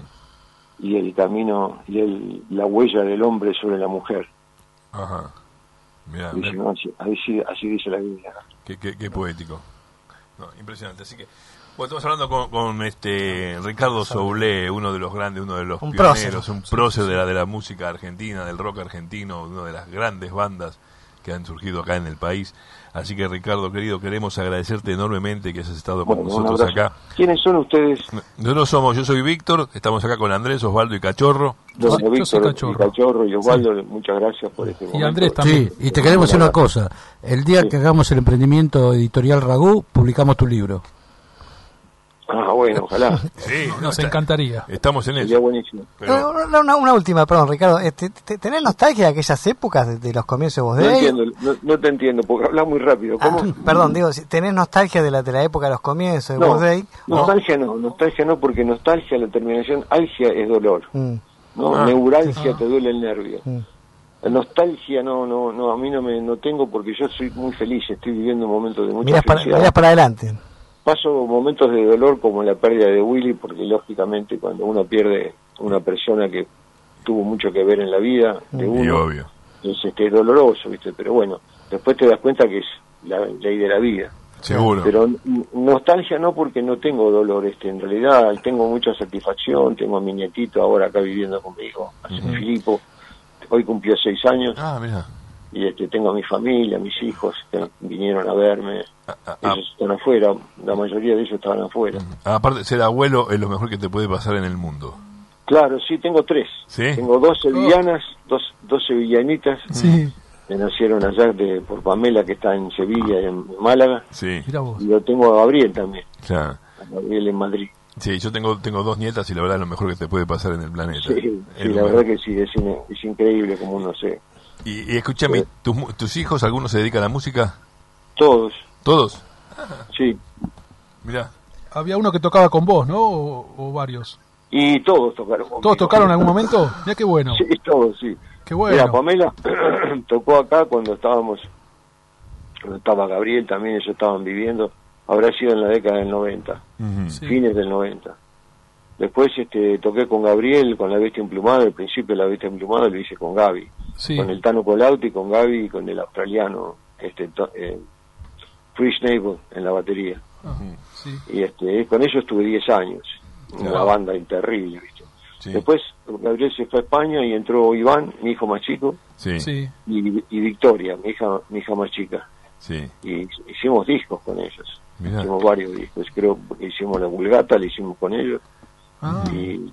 y el camino y la huella del hombre sobre la mujer. Ajá. Mirá, Dice, ¿no? Así dice la Biblia. Qué poético. No, impresionante. Así que, bueno, estamos hablando con Ricardo Soule, uno de los grandes, uno de los pioneros, un prócer de la música argentina, del rock argentino, una de las grandes bandas que han surgido acá en el país. Así que, Ricardo, querido, queremos agradecerte enormemente que hayas estado con nosotros acá. ¿Quiénes son ustedes? Yo soy Víctor, estamos acá con Andrés, Osvaldo y Cachorro. Víctor, Cachorro y Osvaldo, muchas gracias por este momento. Y Andrés también. Sí, y te queremos decir una cosa. El día que hagamos el emprendimiento editorial Ragú, publicamos tu libro. Ah, bueno, ojalá. Sí, nos encantaría. Estamos en Sería eso. buenísimo. Pero... Una última, perdón, Ricardo. ¿Tenés nostalgia de aquellas épocas de los comienzos de Voz No Day? entiendo, no te entiendo, porque hablas muy rápido. ¿Cómo? Perdón, digo, ¿tenés nostalgia de la época de los comienzos de Voz Day? Nostalgia no, porque nostalgia, la terminación algia es dolor. ¿No? Neuralgia, te duele el nervio. Nostalgia no, a mí no tengo, porque yo soy muy feliz, estoy viviendo momentos de mucha felicidad. Mirás para adelante. Paso momentos de dolor como la pérdida de Willy, porque lógicamente cuando uno pierde una persona que tuvo mucho que ver en la vida de uno, obvio, es doloroso, ¿viste? Pero bueno, después te das cuenta que es la ley de la vida. Seguro. Pero nostalgia no, porque no tengo dolor, en realidad tengo mucha satisfacción. Tengo a mi nietito ahora acá viviendo conmigo, Filipo, hoy cumplió 6 años. Mira. Y tengo a mi familia, mis hijos que vinieron a verme. Ellos están afuera, la mayoría de ellos estaban afuera. Aparte, ser abuelo es lo mejor que te puede pasar en el mundo. Claro, sí, tengo 3. ¿Sí? Tengo 2 sevillanas, dos sevillanitas, que nacieron allá por Pamela, que está en Sevilla, en Málaga. Sí. Y lo tengo a Gabriel también. Claro. A Gabriel en Madrid. Sí, yo tengo 2 nietas y la verdad es lo mejor que te puede pasar en el planeta. Sí, la verdad que sí, es increíble como uno se... Y escúchame, ¿tus hijos, algunos se dedican a la música? Todos. ¿Todos? Sí. Mirá. Había uno que tocaba con vos, ¿no? ¿O varios? Y todos tocaron conmigo. ¿Todos tocaron en algún momento? Mirá qué bueno. Sí, todos, sí. Qué bueno. Mira, Pamela tocó acá cuando estaba Gabriel también, ellos estaban viviendo, habrá sido en la década del 90, fines del 90. Después toqué con Gabriel, con La Bestia Emplumada, al principio La Bestia Emplumada lo hice con Gaby, con el Tano Colauti, con Gaby y con el australiano, Chris Nable en la batería. Y con ellos estuve 10 años, una banda terrible, ¿viste? Sí. Después Gabriel se fue a España y entró Iván, mi hijo más chico, y Victoria, mi hija más chica. Y hicimos discos con ellos. Mirá. Hicimos varios discos, creo que hicimos La Vulgata, la hicimos con ellos. Y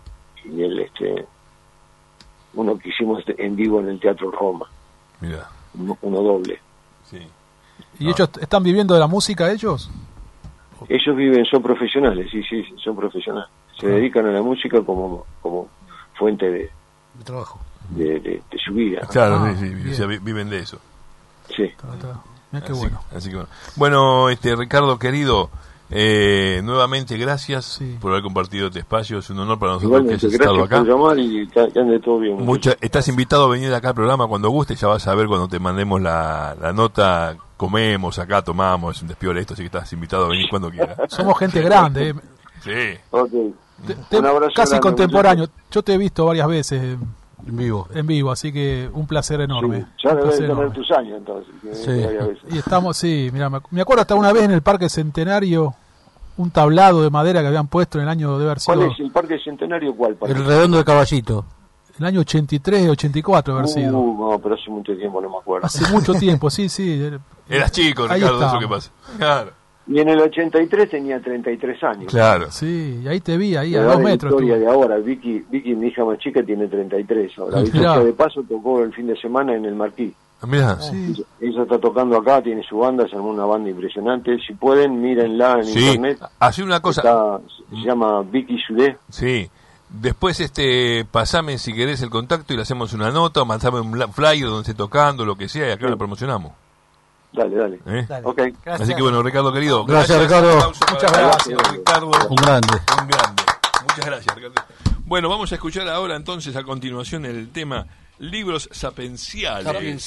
uno que hicimos en vivo en el Teatro Roma. Mirá. Uno doble. ¿Y ellos están viviendo de la música, ellos? Ellos viven, son profesionales, sí, son profesionales. Se dedican a la música como fuente de trabajo, de su vida. Claro, viven de eso. Sí. Mira qué bueno. Así que bueno, Ricardo querido, nuevamente gracias por haber compartido este espacio. Es un honor para nosotros que hayas estado acá. Por llamar y que ande todo bien. Estás invitado a venir acá al programa cuando guste. Ya vas a ver cuando te mandemos la nota. Comemos acá, tomamos, es un despiole esto, así que estás invitado a venir cuando quieras. Somos gente grande. Sí. Okay. Un abrazo casi grande, contemporáneo. Yo te he visto varias veces en vivo, así que un placer enorme. Sí, ya debes tener tus años entonces. Y estamos, mira, me acuerdo hasta una vez en el Parque Centenario, un tablado de madera que habían puesto en el año de haber sido... ¿Cuál es el Parque Centenario? ¿Cuál parque? El Redondo de Caballito. El año 83, 84 haber sido. No, pero hace mucho tiempo no me acuerdo. Hace mucho tiempo, sí. Eras chico, Ricardo, eso que pasa. Claro. Y en el 83 tenía 33 años. Claro. Sí, y ahí te vi, ahí La a edad 2 de metros. Victoria estuve. de ahora, Vicky, mi hija más chica, tiene 33 ahora. Mirá. Victoria de Paso tocó el fin de semana en el Marquí. Mirá. Sí. Ella está tocando acá, tiene su banda, se armó una banda impresionante. Si pueden, mírenla en Sí, internet. así una cosa. Se llama Vicky Sudé. Sí. Después pasame si querés el contacto y le hacemos una nota, o mandame un flyer donde esté tocando, lo que sea, y acá Sí. lo promocionamos. Dale. ¿Eh? Dale. Ok. Gracias. Así que bueno, Ricardo querido. Gracias, Ricardo. Aplauso para Muchas gracias, Ricardo. Un grande. Un grande. Muchas gracias, Ricardo. Bueno, vamos a escuchar ahora entonces a continuación el tema Libros sapienciales.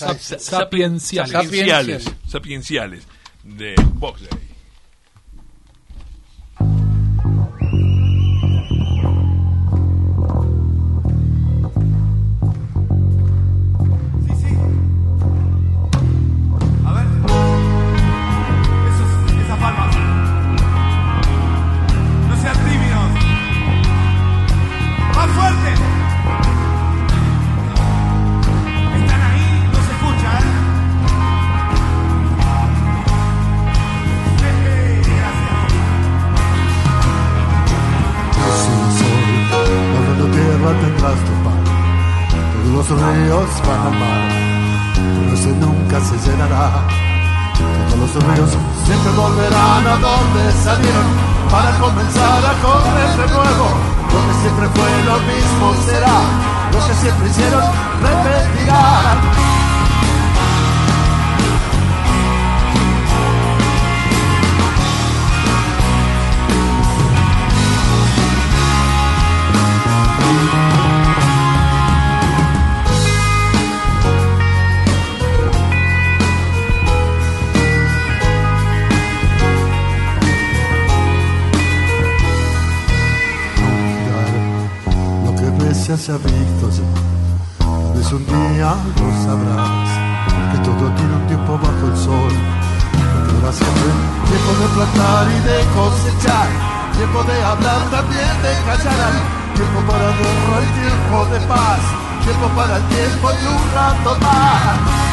Sapienciales de Box Day. A ver. Esas palmas. No sean tímidos. Más fuerte. Están ahí, no se escucha, Gracias. Sin sol, donde tu tierra tendrás tu pan. Todos los ríos van al mar, pero ese nunca se llenará. Todos los ríos siempre volverán a donde salieron para comenzar a correr de nuevo. Lo que siempre fue lo mismo será, lo que siempre hicieron repetirán. Lo que ves ya se ha visto ya. Tal vez un día lo sabrás, que todo tiene un tiempo bajo el sol. No tendrás siempre tiempo de plantar y de cosechar, tiempo de hablar, también de callar, tiempo para guerra y tiempo de paz, tiempo para el tiempo y un rato más.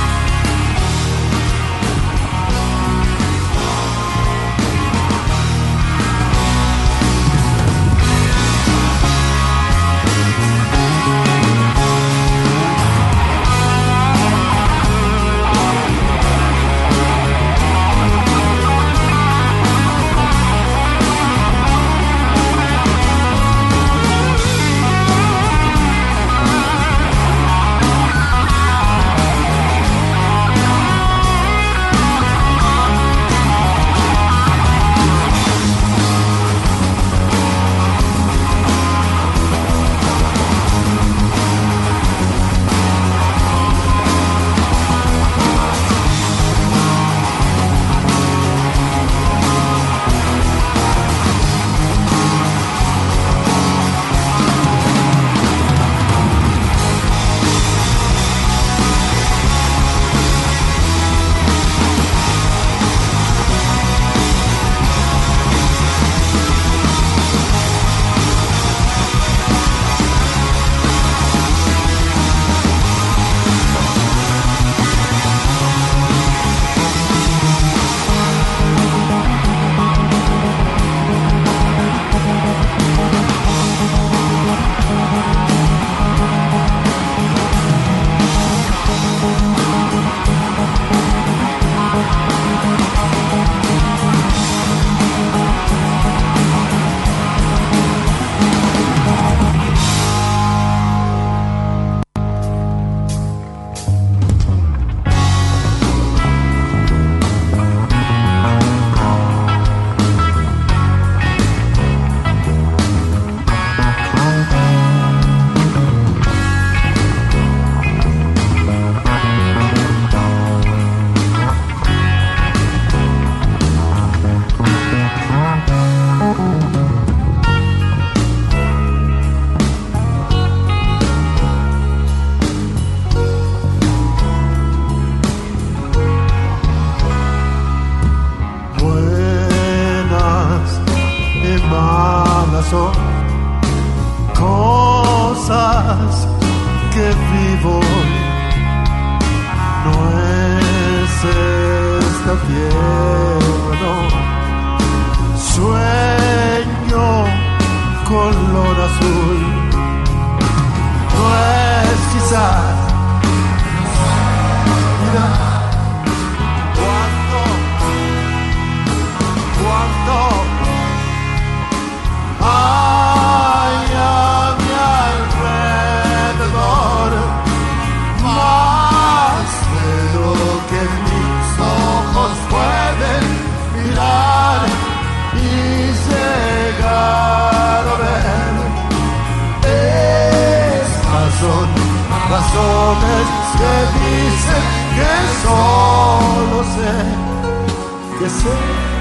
razones que dicen que solo sé, que sé.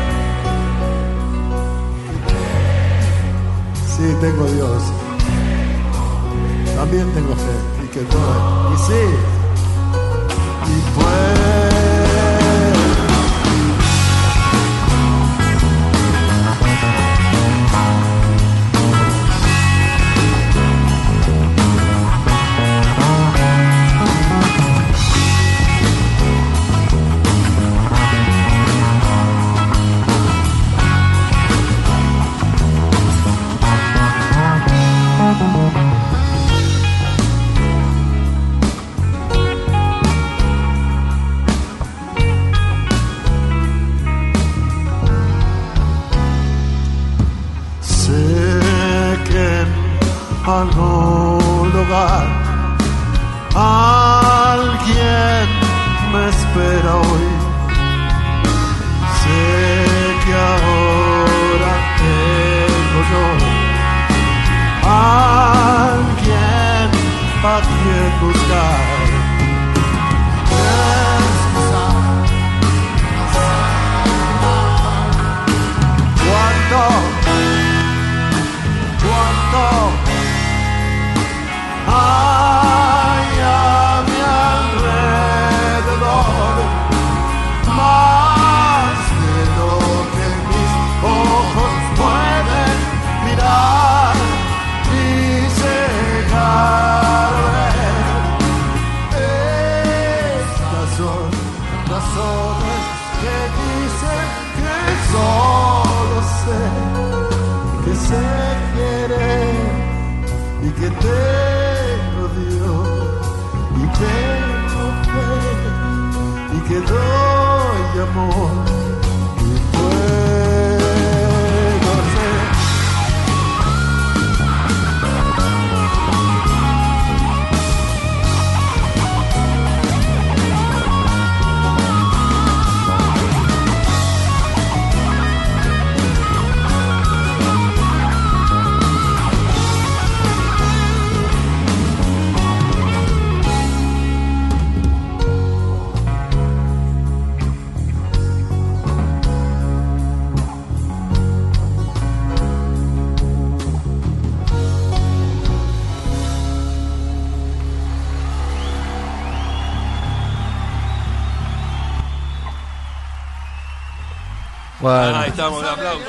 Sí, tengo Dios. También tengo fe y que doy. Y sí. Y pues. Algún lugar alguien me espera hoy. Sé que ahora tengo yo alguien a quien buscar. ¿Cuánto? Hay a mi alrededor más de lo que mis ojos pueden mirar y llegar a ver. Estas son razones que dicen que solo sé, que sé querer y que tengo Dios y tengo fe y que doy amor y puedo ser. Bueno. Ahí estamos, un aplauso.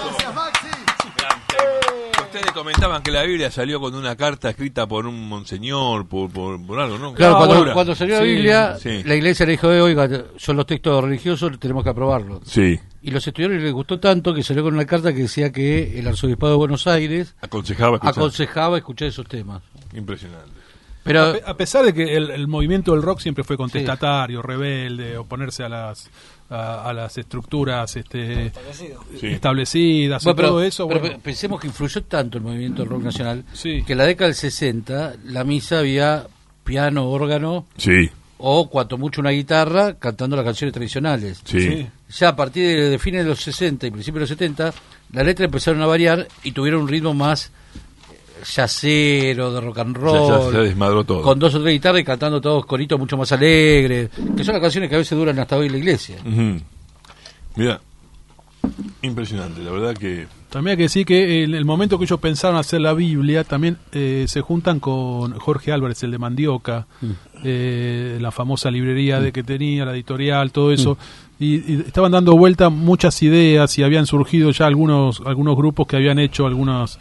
Ustedes comentaban que la Biblia salió con una carta escrita por un monseñor, por algo, ¿no? Claro, cuando salió la Biblia, la iglesia le dijo, oiga, son los textos religiosos, tenemos que aprobarlos. Sí. Y los estudiantes les gustó tanto que salió con una carta que decía que el arzobispado de Buenos Aires aconsejaba escuchar esos temas. Impresionante. Pero a pesar de que el movimiento del rock siempre fue contestatario, rebelde, oponerse a las estructuras establecidas, bueno, todo eso. Pero pensemos que influyó tanto el movimiento del rock nacional que en la década del 60 la misa había piano, órgano o cuanto mucho una guitarra cantando las canciones tradicionales. Ya a partir de fines de los 60 y principios de los 70 las letras empezaron a variar y tuvieron un ritmo más yacero, de rock and roll, se desmadró todo, con 2 o 3 guitarras y cantando todos coritos mucho más alegres, que son las canciones que a veces duran hasta hoy en la iglesia. Mira, impresionante, la verdad que... También hay que decir que en el momento que ellos pensaron hacer la Biblia, también se juntan con Jorge Álvarez, el de Mandioca, la famosa librería que tenía, la editorial, todo eso, y estaban dando vuelta muchas ideas y habían surgido ya algunos grupos que habían hecho algunos...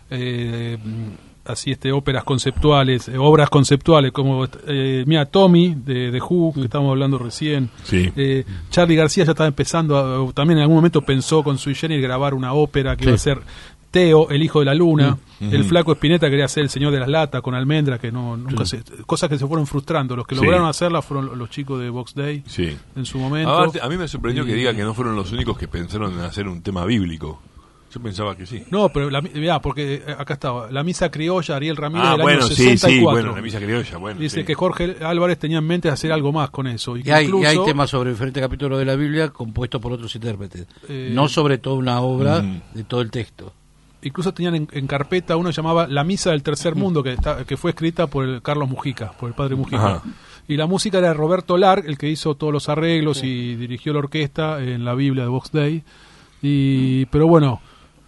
óperas conceptuales, obras conceptuales como mira, Tommy de Who, que estábamos hablando recién. Charly García ya estaba empezando también en algún momento pensó con Sui Generis grabar una ópera que iba a ser Teo, el hijo de la luna. El Flaco Spinetta quería ser el señor de las latas con Almendra, que nunca cosas que se fueron frustrando. Los que lograron hacerla fueron los chicos de Box Day en su momento. Aparte, a mí me sorprendió que diga que no fueron los únicos que pensaron en hacer un tema bíblico. Yo pensaba que sí. No, pero mirá, porque acá estaba la misa criolla, Ariel Ramírez del año 64. La misa criolla, dice que Jorge Álvarez tenía en mente hacer algo más con eso. Y hay temas sobre diferentes capítulos de la Biblia compuestos por otros intérpretes, no sobre toda una obra de todo el texto. incluso tenían en carpeta uno que llamaba La Misa del Tercer Mundo, que fue escrita por el Carlos Mujica, por el padre Mujica. Ajá. Y la música era de Roberto Lark, el que hizo todos los arreglos y dirigió la orquesta en la Biblia de Box Day. Pero bueno,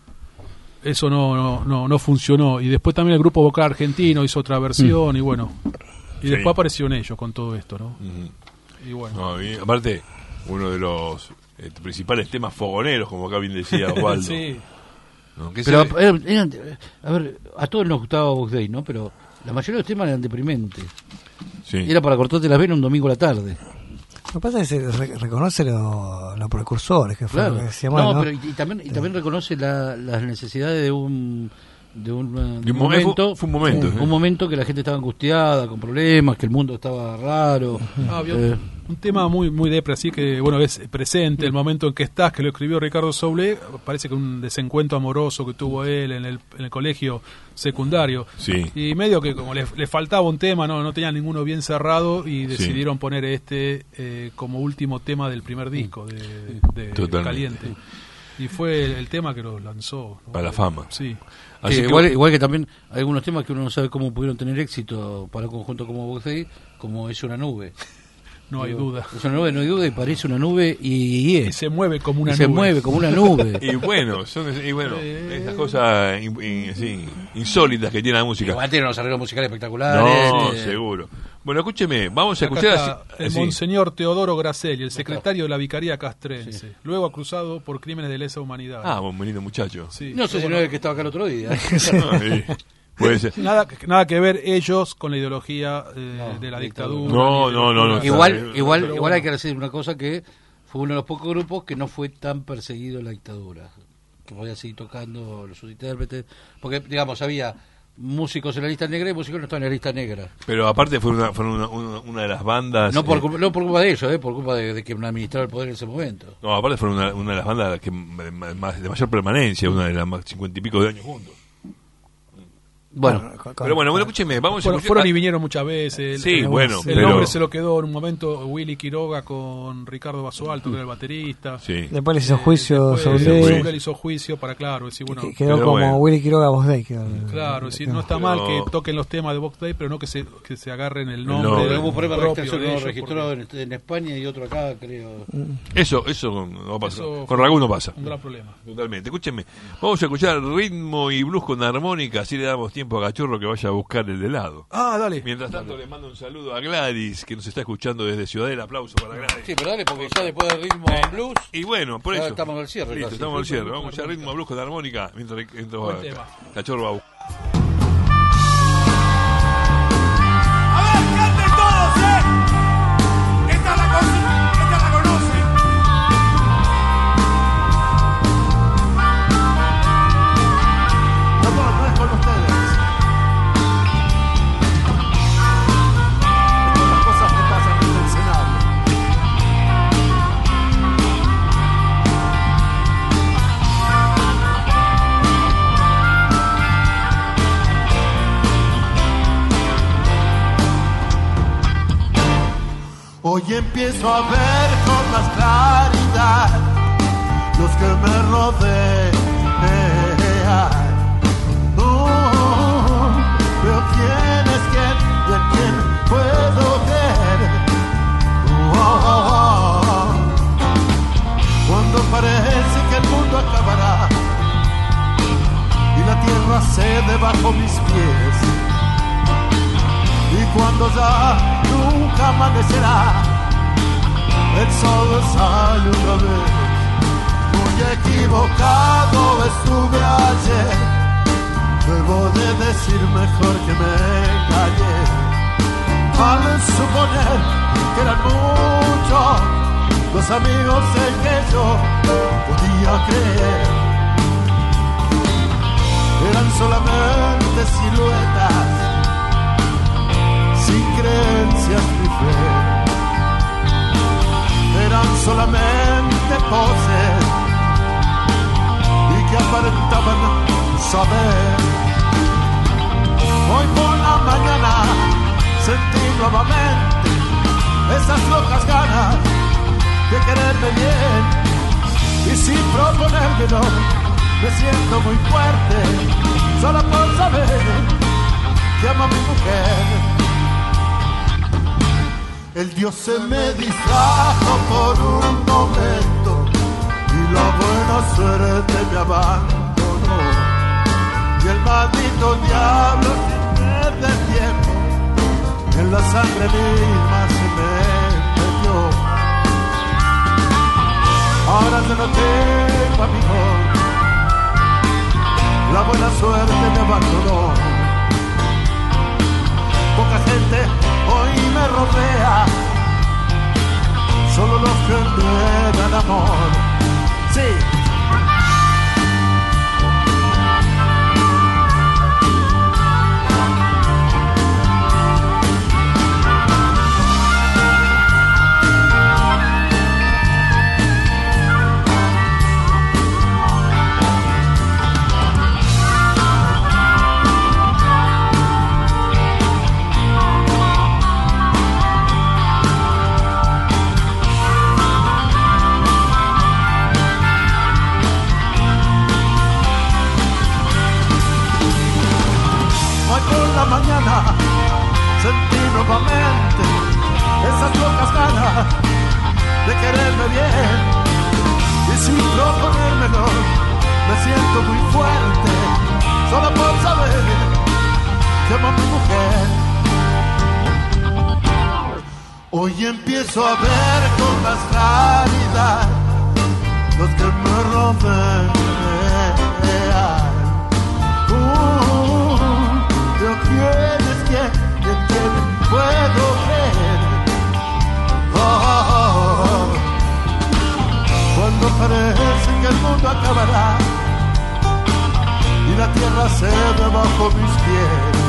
eso no funcionó. Y después también el grupo vocal argentino hizo otra versión y bueno. Y después aparecieron ellos con todo esto, ¿no? Y bueno. No, y aparte, uno de los principales temas fogoneros, como acá bien decía Osvaldo. Sí. ¿No? ¿Qué Pero, se- a ver, a todos nos gustaba Box Day, ¿no? Pero la mayoría de los temas eran deprimentes. Sí. Era para cortarte las venas un domingo a la tarde. Lo que pasa es que se reconoce los precursores, que fue Claro. lo que decíamos, No, ¿no? pero y también reconoce las necesidades de un momento. momento. Fue un momento, Un momento que la gente estaba angustiada, con problemas, que el mundo estaba raro. Había un tema muy depre, así que bueno, es presente el momento en que estás, que lo escribió Ricardo Soule. Parece que un desencuentro amoroso que tuvo él en el colegio secundario. Sí. Y medio que como le faltaba un tema, no tenía ninguno bien cerrado y decidieron poner como último tema del primer disco de Totalmente. Caliente. Y fue el tema que lo lanzó, ¿no? Para la fama. Sí. Así que- igual que también hay algunos temas que uno no sabe cómo pudieron tener éxito para un conjunto como Box Day, como Es una nube. No hay duda. Es una nube, no hay duda, y parece una nube y Y se mueve como una y nube. se mueve como una nube. Y bueno, esas cosas así, insólitas que tiene la música. Igual tiene unos arreglos musicales espectaculares. No, seguro. Bueno, escúcheme, vamos a Acá escuchar está el así. monseñor Teodoro Gracelli, el secretario de la Vicaría Castrense, luego acusado por crímenes de lesa humanidad. Ah, buen bonito muchacho. Sí. No sé si no es el que estaba acá el otro día. Sí, puede ser. Nada que ver ellos con la ideología de la dictadura. No. Igual hay que decir una cosa, que fue uno de los pocos grupos que no fue tan perseguido en la dictadura, que podía seguir tocando los intérpretes, porque digamos había músicos en la lista negra y músicos que no estaban en la lista negra. Pero aparte fueron una de las bandas. No por culpa de ellos, por culpa de que administraba el poder en ese momento. No, aparte fueron una de las bandas que de mayor permanencia, una de las más 50 y pico de años juntos. Bueno, pero bueno, escúcheme, vamos a escuchar. Fueron y vinieron muchas veces. Sí, bueno, el pero- nombre se lo quedó en un momento Willy Quiroga con Ricardo Basualto, que era el baterista. Sí. Después le hizo juicio Después Soule. Soule le hizo juicio para, claro, decir, bueno, Quedó Pero como bueno. Willy Quiroga Box Day. Quedó. claro, decir, no está Pero- mal que toquen los temas de Box Day, pero no que se agarren el nombre. nombre. pero hubo problema de propio registración, de no ellos, registró porque en España y otro acá, creo. Eso no pasa. eso Con fue Ragú no pasa. un gran problema. Totalmente. Escúchenme, vamos a escuchar ritmo y blues con armónica, así le damos tiempo a Cachorro que vaya a buscar el helado. Ah, dale. Mientras tanto, le mando un saludo a Gladys, que nos está escuchando desde Ciudadela. Aplauso para Gladys. Sí, pero dale, porque ya después del ritmo blues, Y bueno, por ya eso. estamos al cierre. Listo, casi. estamos al cierre. Vamos a escuchar ritmo a blues con armónica mientras Buen tema. Cachorro va a buscar. A ver, canten todos, ¿eh? Esta la conocen. No es con ustedes. Es con las cosas que pasan en el escenario. Hoy empiezo a ver con más claridad los que me rodean. Veo quién es quién y en quién puedo creer. Cuando parece que el mundo acabará y la tierra cede bajo mis pies, y cuando ya nunca amanecerá, el sol sale otra vez. Muy equivocado estuve ayer, debo de decir mejor que me engañé, al suponer que eran muchos los amigos en que yo podía creer. Eran solamente siluetas, sin creencias ni fe. Eran solamente poses y que aparentaban saber. Hoy por la mañana sentí nuevamente esas locas ganas de quererme bien y sin proponérmelo me siento muy fuerte, solo por saber que amo a mi mujer. El Dios se me distrajo por un momento y la buena suerte me abandonó. Y el maldito diablo sin perder tiempo en la sangre misma se me metió. Ahora yo no tengo amigos, la buena suerte me abandonó. Poca gente hoy me rodea, solo los que entregan amor. Sí. Mañana sentí nuevamente esas locas ganas de quererme bien, y sin proponérmelo me siento muy fuerte, solo por saber que amo a mi mujer. Hoy empiezo a ver con más claridad los que me rodean. ¿Quién es quién puedo creer? Cuando parece que el mundo acabará y la tierra cede bajo mis pies,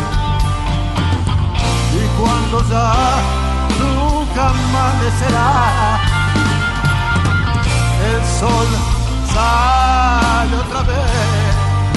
y cuando ya nunca amanecerá, el sol sale otra vez.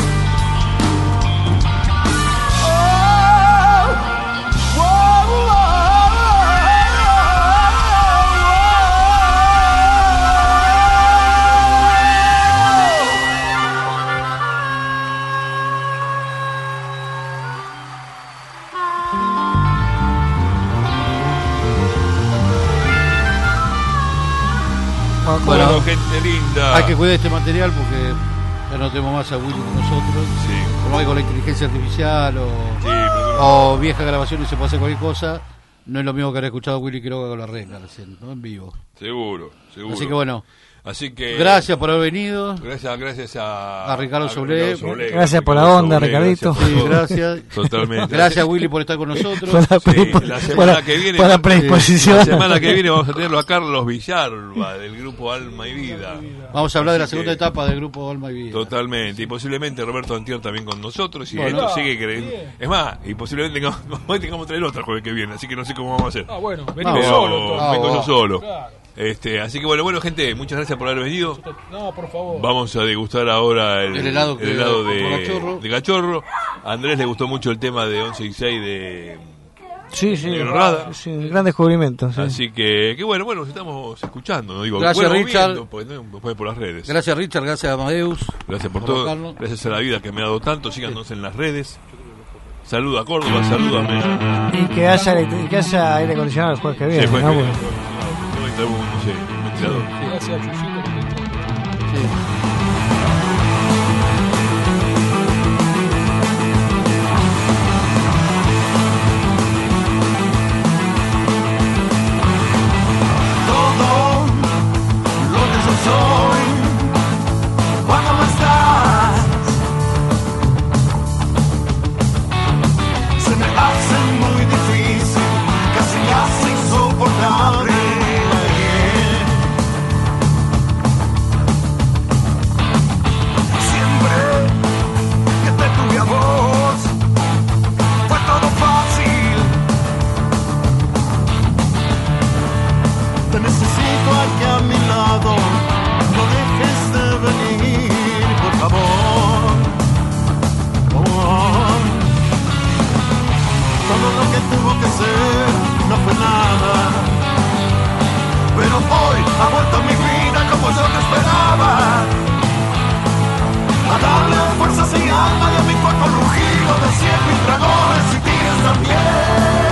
Bueno, gente linda. Hay que cuidar este material porque ya no tenemos más a Willy con nosotros. Sí. Como hay con la inteligencia artificial o viejas grabaciones se puede hacer cualquier cosa. No es lo mismo que haber escuchado a Willy Quiroga con la regla recién, ¿no? En vivo. Seguro. Así que bueno. Así que gracias por haber venido. Gracias a Ricardo Soblé. Gracias por la onda, Ricardito. Gracias. Totalmente. Gracias, Willy, por estar con nosotros. La semana que viene, por la predisposición. La semana que viene vamos a tenerlo a Carlos Villalba del grupo Alma y Vida. Vamos a hablar de la segunda etapa del grupo Alma y Vida. Totalmente. Y posiblemente Roberto Antier también con nosotros. Y bueno, esto sigue creyendo. Es más, y posiblemente tengamos traer otra el jueves que viene. Así que no sé cómo vamos a hacer. Bueno, venimos solo. Vengo yo solo. Claro. Así que bueno, gente, muchas gracias por haber venido. No, por favor. Vamos a degustar ahora el helado de cachorro. A Andrés le gustó mucho el tema de 11 y 6 de Sí, un gran descubrimiento. Sí. Así que bueno, nos estamos escuchando. ¿No? Digo, gracias, Richard. Después por las redes. Gracias, Richard. Gracias, Amadeus. Gracias por todo. Gracias a la vida que me ha dado tanto. Síganos en las redes. Saluda a Córdoba, salúdame. Y que haya aire acondicionado el jueves que viene. Sí, ¿no? No sé, un ventilador. Gracias, Chuchito. Todo lo que yo soy cuando no estás se me hace muy difícil, casi insoportable. Aquí a mi lado, no dejes de venir, por favor. Todo lo que tuvo que ser no fue nada, pero hoy ha vuelto a mi vida como yo lo esperaba. a darle fuerzas y alma y a mi cuerpo el rugido del cielo y dragones y tigres también.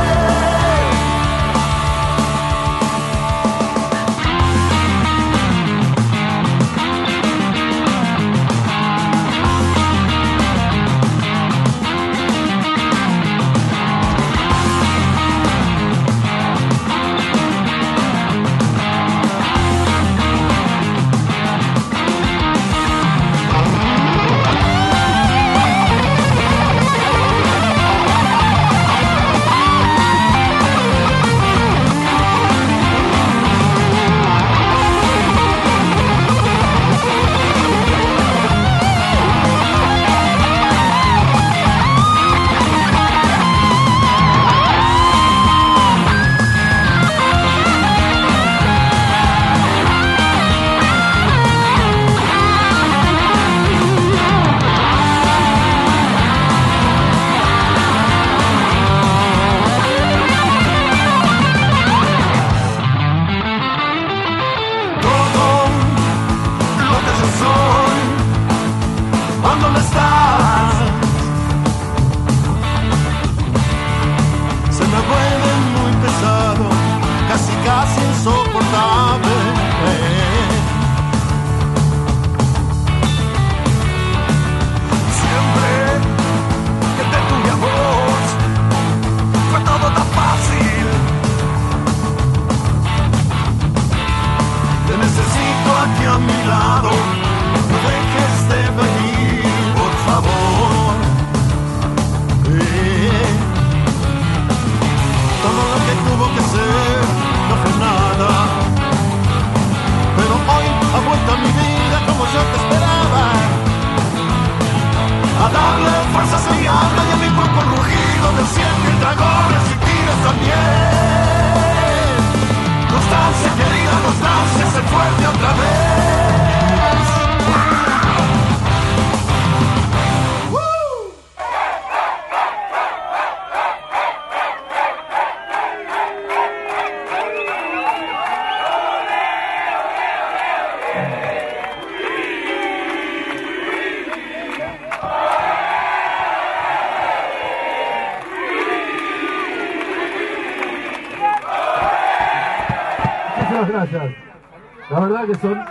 Gracias. La verdad que son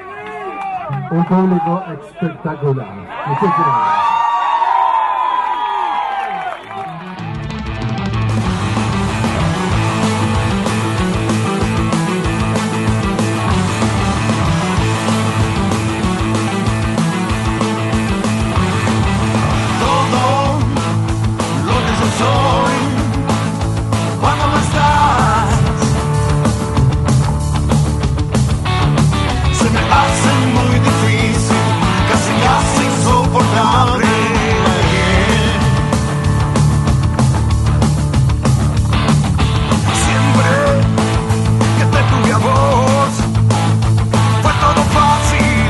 un público espectacular. Muchísimas gracias. Todo lo que yo soy cuando no estás se me hace muy difícil, casi insoportable. Siempre que te tuve a vos fue todo fácil.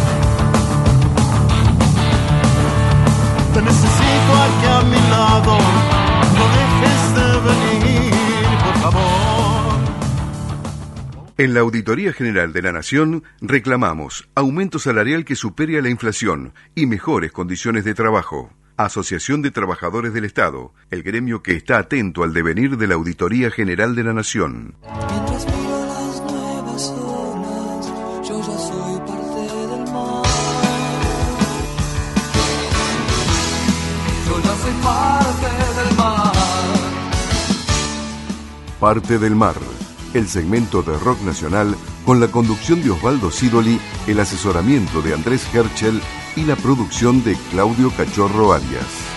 Te necesito aquí a mi lado, no dejes de venir, por favor. En la Auditoría General de la Nación reclamamos aumento salarial que supere a la inflación y mejores condiciones de trabajo. Asociación de Trabajadores del Estado, el gremio que está atento al devenir de la Auditoría General de la Nación. Mientras miro las nuevas olas, yo ya soy parte del mar. Yo ya soy parte del mar. Parte del Mar, el segmento de rock nacional con la conducción de Osvaldo Sidoli, el asesoramiento de Andrés Herschel y la producción de Claudio Cachorro Arias.